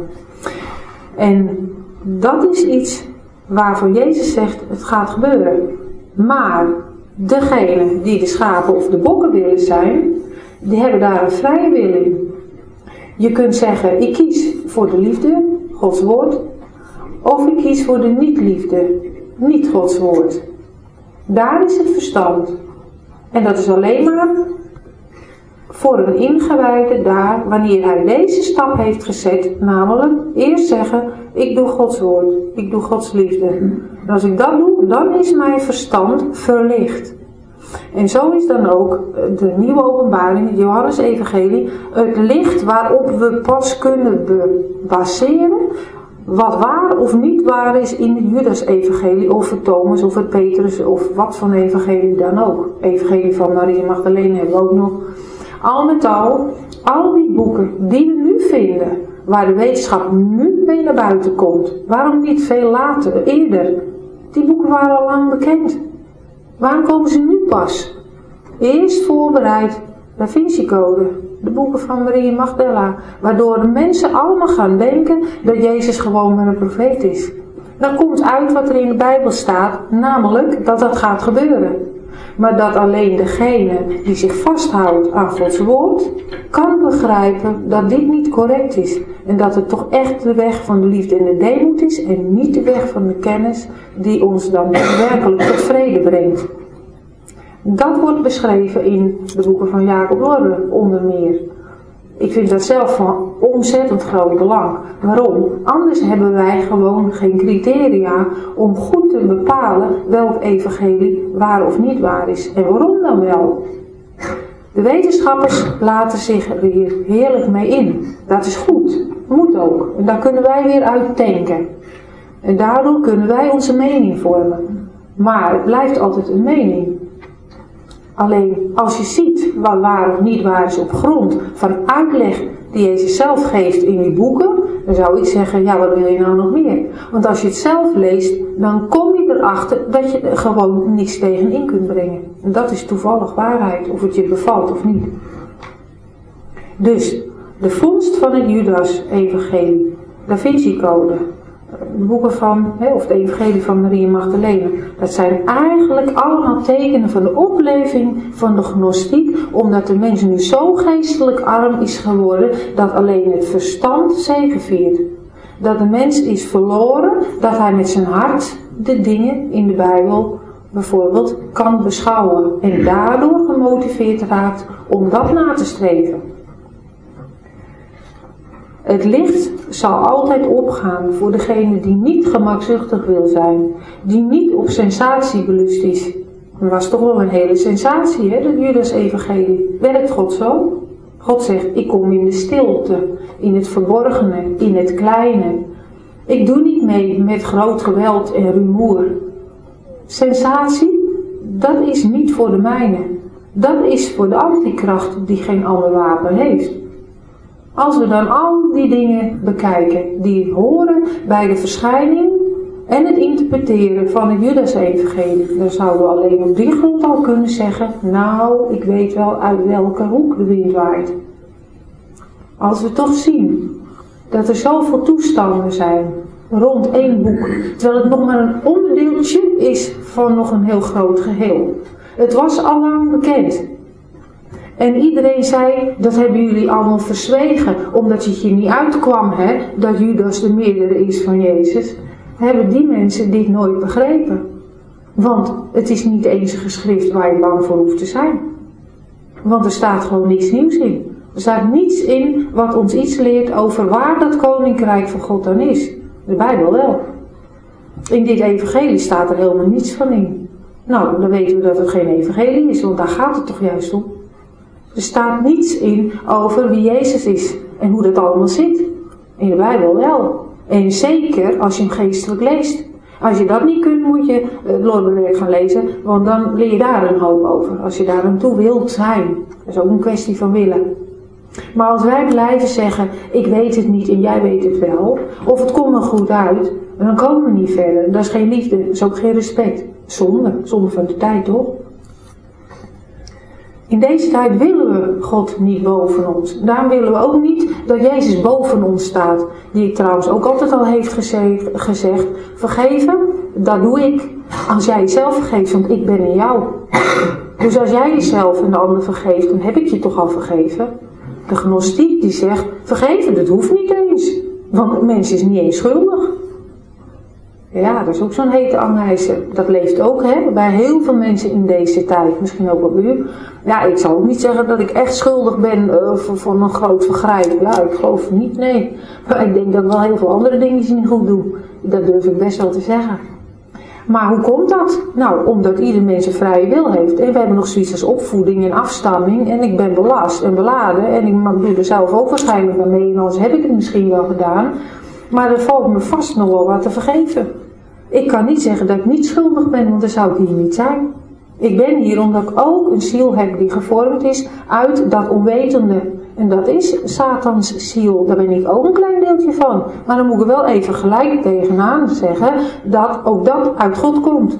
S1: En dat is iets waarvan Jezus zegt het gaat gebeuren. Maar degenen die de schapen of de bokken willen zijn, die hebben daar een vrije wil in. Je kunt zeggen, ik kies voor de liefde, Gods woord, of ik kies voor de niet-liefde, niet Gods woord. Daar is het verstand. En dat is alleen maar voor een ingewijde daar, wanneer hij deze stap heeft gezet, namelijk eerst zeggen, ik doe Gods woord, ik doe Gods liefde. En als ik dat doe, dan is mijn verstand verlicht. En zo is dan ook de nieuwe openbaring, het Johannes-evangelie, het licht waarop we pas kunnen baseren wat waar of niet waar is in het Judas-evangelie, of het Thomas, of het Petrus, of wat van evangelie dan ook. Evangelie van Maria Magdalene hebben we ook nog. Al met al, al die boeken die we nu vinden, waar de wetenschap nu mee naar buiten komt, waarom niet veel later, eerder? Die boeken waren al lang bekend. Waarom komen ze nu pas? Eerst voorbereid, Da Vinci Code, de boeken van Maria Magdalena, waardoor de mensen allemaal gaan denken dat Jezus gewoon maar een profeet is. Dan komt uit wat er in de Bijbel staat, namelijk dat dat gaat gebeuren. Maar dat alleen degene die zich vasthoudt aan Gods woord, kan begrijpen dat dit niet correct is. En dat het toch echt de weg van de liefde en de deemoed is en niet de weg van de kennis die ons dan werkelijk tot vrede brengt. Dat wordt beschreven in de boeken van Jacob Lorre onder meer. Ik vind dat zelf van ontzettend groot belang. Waarom? Anders hebben wij gewoon geen criteria om goed te bepalen welk evangelie waar of niet waar is. En waarom dan wel? De wetenschappers laten zich er hier heerlijk mee in. Dat is goed. Moet ook. En daar kunnen wij weer uit denken. En daardoor kunnen wij onze mening vormen. Maar het blijft altijd een mening. Alleen als je ziet wat waar of niet waar is op grond van uitleg die Jezus zelf geeft in die boeken, dan zou ik zeggen, ja, wat wil je nou nog meer? Want als je het zelf leest, dan kom je erachter dat je er gewoon niets tegenin kunt brengen. En dat is toevallig waarheid, of het je bevalt of niet. Dus, de vondst van het Judas-evangelie, Da Vinci Code, de boeken van, of het evangelie van Maria Magdalene, dat zijn eigenlijk allemaal tekenen van de opleving van de gnostiek, omdat de mens nu zo geestelijk arm is geworden, dat alleen het verstand zegeviert. Dat de mens is verloren, dat hij met zijn hart de dingen in de Bijbel bijvoorbeeld kan beschouwen en daardoor gemotiveerd raakt om dat na te streven. Het licht zal altijd opgaan voor degene die niet gemakzuchtig wil zijn, die niet op sensatie belust is. Dat was toch wel een hele sensatie, hè, dat Judas-evangelie. Werkt God zo? God zegt, ik kom in de stilte, in het verborgene, in het kleine. Ik doe niet mee met groot geweld en rumoer. Sensatie, dat is niet voor de mijne. Dat is voor de antikracht die geen ander wapen heeft. Als we dan al die dingen bekijken, die horen bij de verschijning en het interpreteren van het Judas-evangelie, dan zouden we alleen op die grond al kunnen zeggen, nou, ik weet wel uit welke hoek de wind waait. Als we toch zien dat er zoveel toestanden zijn rond één boek, terwijl het nog maar een onderdeeltje is van nog een heel groot geheel. Het was al lang bekend. En iedereen zei, dat hebben jullie allemaal verzwegen, omdat het je niet uitkwam, hè, dat Judas de meerdere is van Jezus. Hebben die mensen dit nooit begrepen. Want het is niet eens een geschrift waar je bang voor hoeft te zijn. Want er staat gewoon niets nieuws in. Er staat niets in wat ons iets leert over waar dat koninkrijk van God dan is. De Bijbel wel. In dit evangelie staat er helemaal niets van in. Nou, dan weten we dat het geen evangelie is, want daar gaat het toch juist om. Er staat niets in over wie Jezus is en hoe dat allemaal zit. In de Bijbel wel. En zeker als je hem geestelijk leest. Als je dat niet kunt, moet je het Lorbewerk gaan lezen, want dan leer je daar een hoop over. Als je daar aan toe wilt zijn. Dat is ook een kwestie van willen. Maar als wij blijven zeggen, ik weet het niet en jij weet het wel, of het komt me goed uit, dan komen we niet verder. Dat is geen liefde, dat is ook geen respect. Zonde, zonde van de tijd, toch? In deze tijd willen we God niet boven ons. Daarom willen we ook niet dat Jezus boven ons staat. Die trouwens ook altijd al heeft gezegd, vergeven, dat doe ik als jij jezelf vergeeft, want ik ben in jou. Dus als jij jezelf en de ander vergeeft, dan heb ik je toch al vergeven. De gnostiek die zegt, vergeven, dat hoeft niet eens. Want een mens is niet eens schuldig. Ja, dat is ook zo'n hete angijzer. Dat leeft ook hè, bij heel veel mensen in deze tijd. Misschien ook wel bij u. Ja, ik zal ook niet zeggen dat ik echt schuldig ben uh, voor, voor een groot vergrijp. Ja, ik geloof niet, nee. Maar ik denk dat ik wel heel veel andere dingen niet goed doe. Dat durf ik best wel te zeggen. Maar hoe komt dat? Nou, omdat ieder mens een vrije wil heeft. En we hebben nog zoiets als opvoeding en afstamming. En ik ben belast en beladen. En ik doe er zelf ook waarschijnlijk aan mee. En anders heb ik het misschien wel gedaan. Maar er valt me vast nog wel wat te vergeven. Ik kan niet zeggen dat ik niet schuldig ben, want dan zou ik hier niet zijn. Ik ben hier omdat ik ook een ziel heb die gevormd is uit dat onwetende. En dat is Satans ziel. Daar ben ik ook een klein deeltje van. Maar dan moet ik er wel even gelijk tegenaan zeggen dat ook dat uit God komt.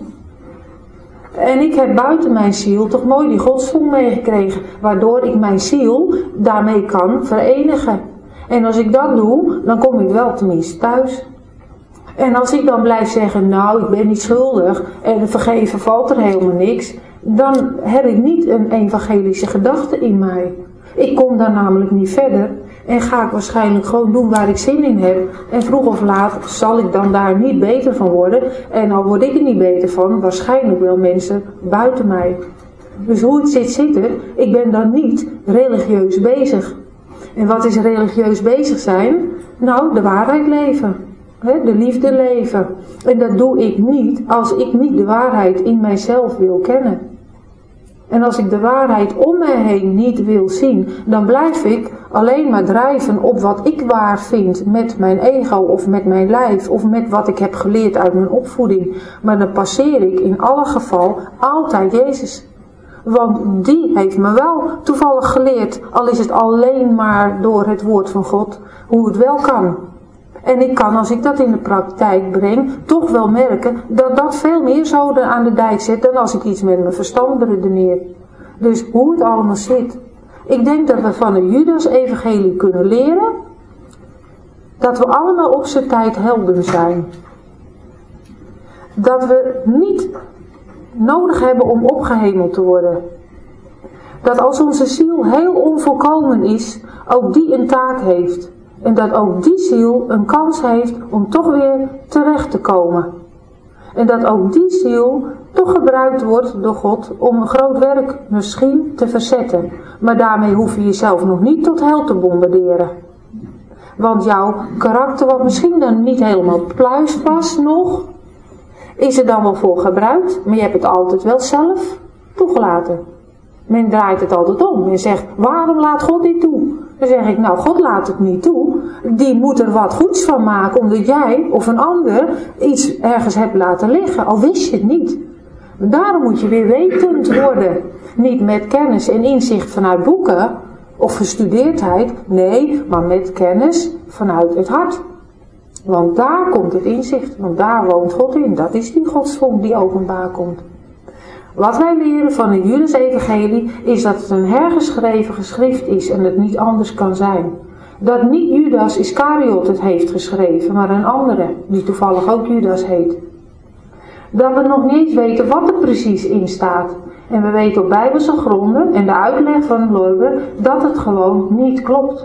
S1: En ik heb buiten mijn ziel toch mooi die godsvonk meegekregen. Waardoor ik mijn ziel daarmee kan verenigen. En als ik dat doe, dan kom ik wel tenminste thuis. En als ik dan blijf zeggen, nou ik ben niet schuldig en vergeven valt er helemaal niks. Dan heb ik niet een evangelische gedachte in mij. Ik kom daar namelijk niet verder. En ga ik waarschijnlijk gewoon doen waar ik zin in heb. En vroeg of laat zal ik dan daar niet beter van worden. En al word ik er niet beter van, waarschijnlijk wel mensen buiten mij. Dus hoe het zit zitten, ik ben dan niet religieus bezig. En wat is religieus bezig zijn? Nou, de waarheid leven. De liefde leven. En dat doe ik niet als ik niet de waarheid in mijzelf wil kennen. En als ik de waarheid om mij heen niet wil zien, dan blijf ik alleen maar drijven op wat ik waar vind met mijn ego of met mijn lijf of met wat ik heb geleerd uit mijn opvoeding. Maar dan passeer ik in alle geval altijd Jezus. Want die heeft me wel toevallig geleerd, al is het alleen maar door het woord van God, hoe het wel kan. En ik kan, als ik dat in de praktijk breng, toch wel merken dat dat veel meer zoden aan de dijk zet dan als ik iets met mijn verstand beredeneer. Dus hoe het allemaal zit. Ik denk dat we van de Judas-evangelie kunnen leren dat we allemaal op zijn tijd helden zijn. Dat we niet nodig hebben om opgehemeld te worden. Dat als onze ziel heel onvolkomen is, ook die een taak heeft. En dat ook die ziel een kans heeft om toch weer terecht te komen. En dat ook die ziel toch gebruikt wordt door God om een groot werk misschien te verzetten. Maar daarmee hoef je jezelf nog niet tot hel te bombarderen. Want jouw karakter, wat misschien dan niet helemaal pluis was nog, is er dan wel voor gebruikt. Maar je hebt het altijd wel zelf toegelaten. Men draait het altijd om en zegt, waarom laat God dit toe? Dan zeg ik, nou God laat het niet toe. Die moet er wat goeds van maken omdat jij of een ander iets ergens hebt laten liggen. Al wist je het niet. Daarom moet je weer wetend worden. Niet met kennis en inzicht vanuit boeken of gestudeerdheid. Nee, maar met kennis vanuit het hart. Want daar komt het inzicht. Want daar woont God in. Dat is die godsvonk die openbaar komt. Wat wij leren van de Judas-evangelie is dat het een hergeschreven geschrift is en het niet anders kan zijn. Dat niet Judas Iscariot het heeft geschreven, maar een andere, die toevallig ook Judas heet. Dat we nog niet weten wat er precies in staat. En we weten op bijbelse gronden en de uitleg van Lorber dat het gewoon niet klopt.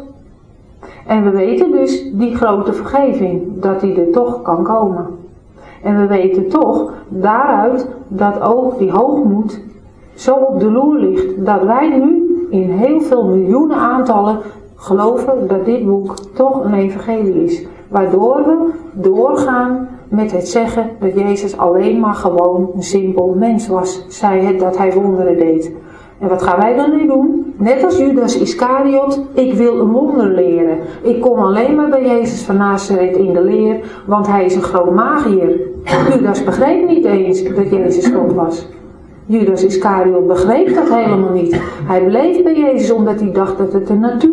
S1: En we weten dus die grote vergeving, dat die er toch kan komen. En we weten toch daaruit dat ook die hoogmoed zo op de loer ligt. Dat wij nu in heel veel miljoenen aantallen geloven dat dit boek toch een evangelie is. Waardoor we doorgaan met het zeggen dat Jezus alleen maar gewoon een simpel mens was. Zij het dat hij wonderen deed. En wat gaan wij dan nu doen? Net als Judas Iscariot, ik wil een wonder leren. Ik kom alleen maar bij Jezus van Nazareth in de leer, want hij is een groot magier. Judas begreep niet eens dat Jezus God was. Judas Iscariot begreep dat helemaal niet. Hij bleef bij Jezus omdat hij dacht dat het een natuurlijke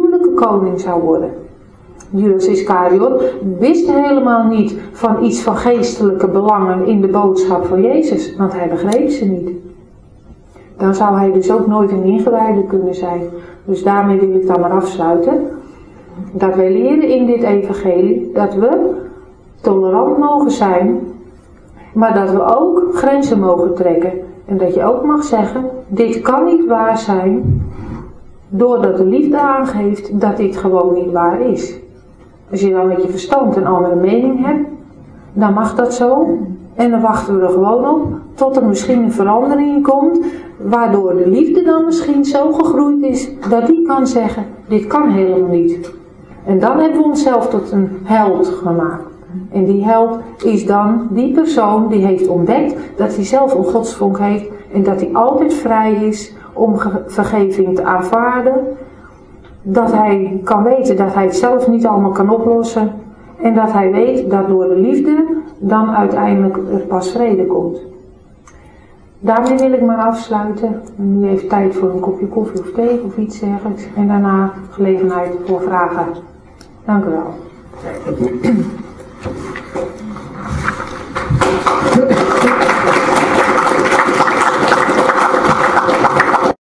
S1: koning zou worden. Judas Iscariot wist helemaal niet van iets van geestelijke belangen in de boodschap van Jezus, want hij begreep ze niet. Dan zou hij dus ook nooit een ingewijde kunnen zijn. Dus daarmee wil ik dan maar afsluiten. Dat wij leren in dit evangelie dat we tolerant mogen zijn, maar dat we ook grenzen mogen trekken. En dat je ook mag zeggen, dit kan niet waar zijn, doordat de liefde aangeeft dat dit gewoon niet waar is. Als je dan met je verstand een andere mening hebt, dan mag dat zo. En dan wachten we er gewoon op tot er misschien een verandering komt, waardoor de liefde dan misschien zo gegroeid is, dat die kan zeggen, dit kan helemaal niet. En dan hebben we onszelf tot een held gemaakt. En die held is dan die persoon die heeft ontdekt dat hij zelf een godsvonk heeft en dat hij altijd vrij is om vergeving te aanvaarden. Dat hij kan weten dat hij het zelf niet allemaal kan oplossen. En dat hij weet dat door de liefde dan uiteindelijk er pas vrede komt. Daarmee wil ik maar afsluiten. Nu even tijd voor een kopje koffie of thee of iets dergelijks. En daarna gelegenheid voor vragen. Dank u wel.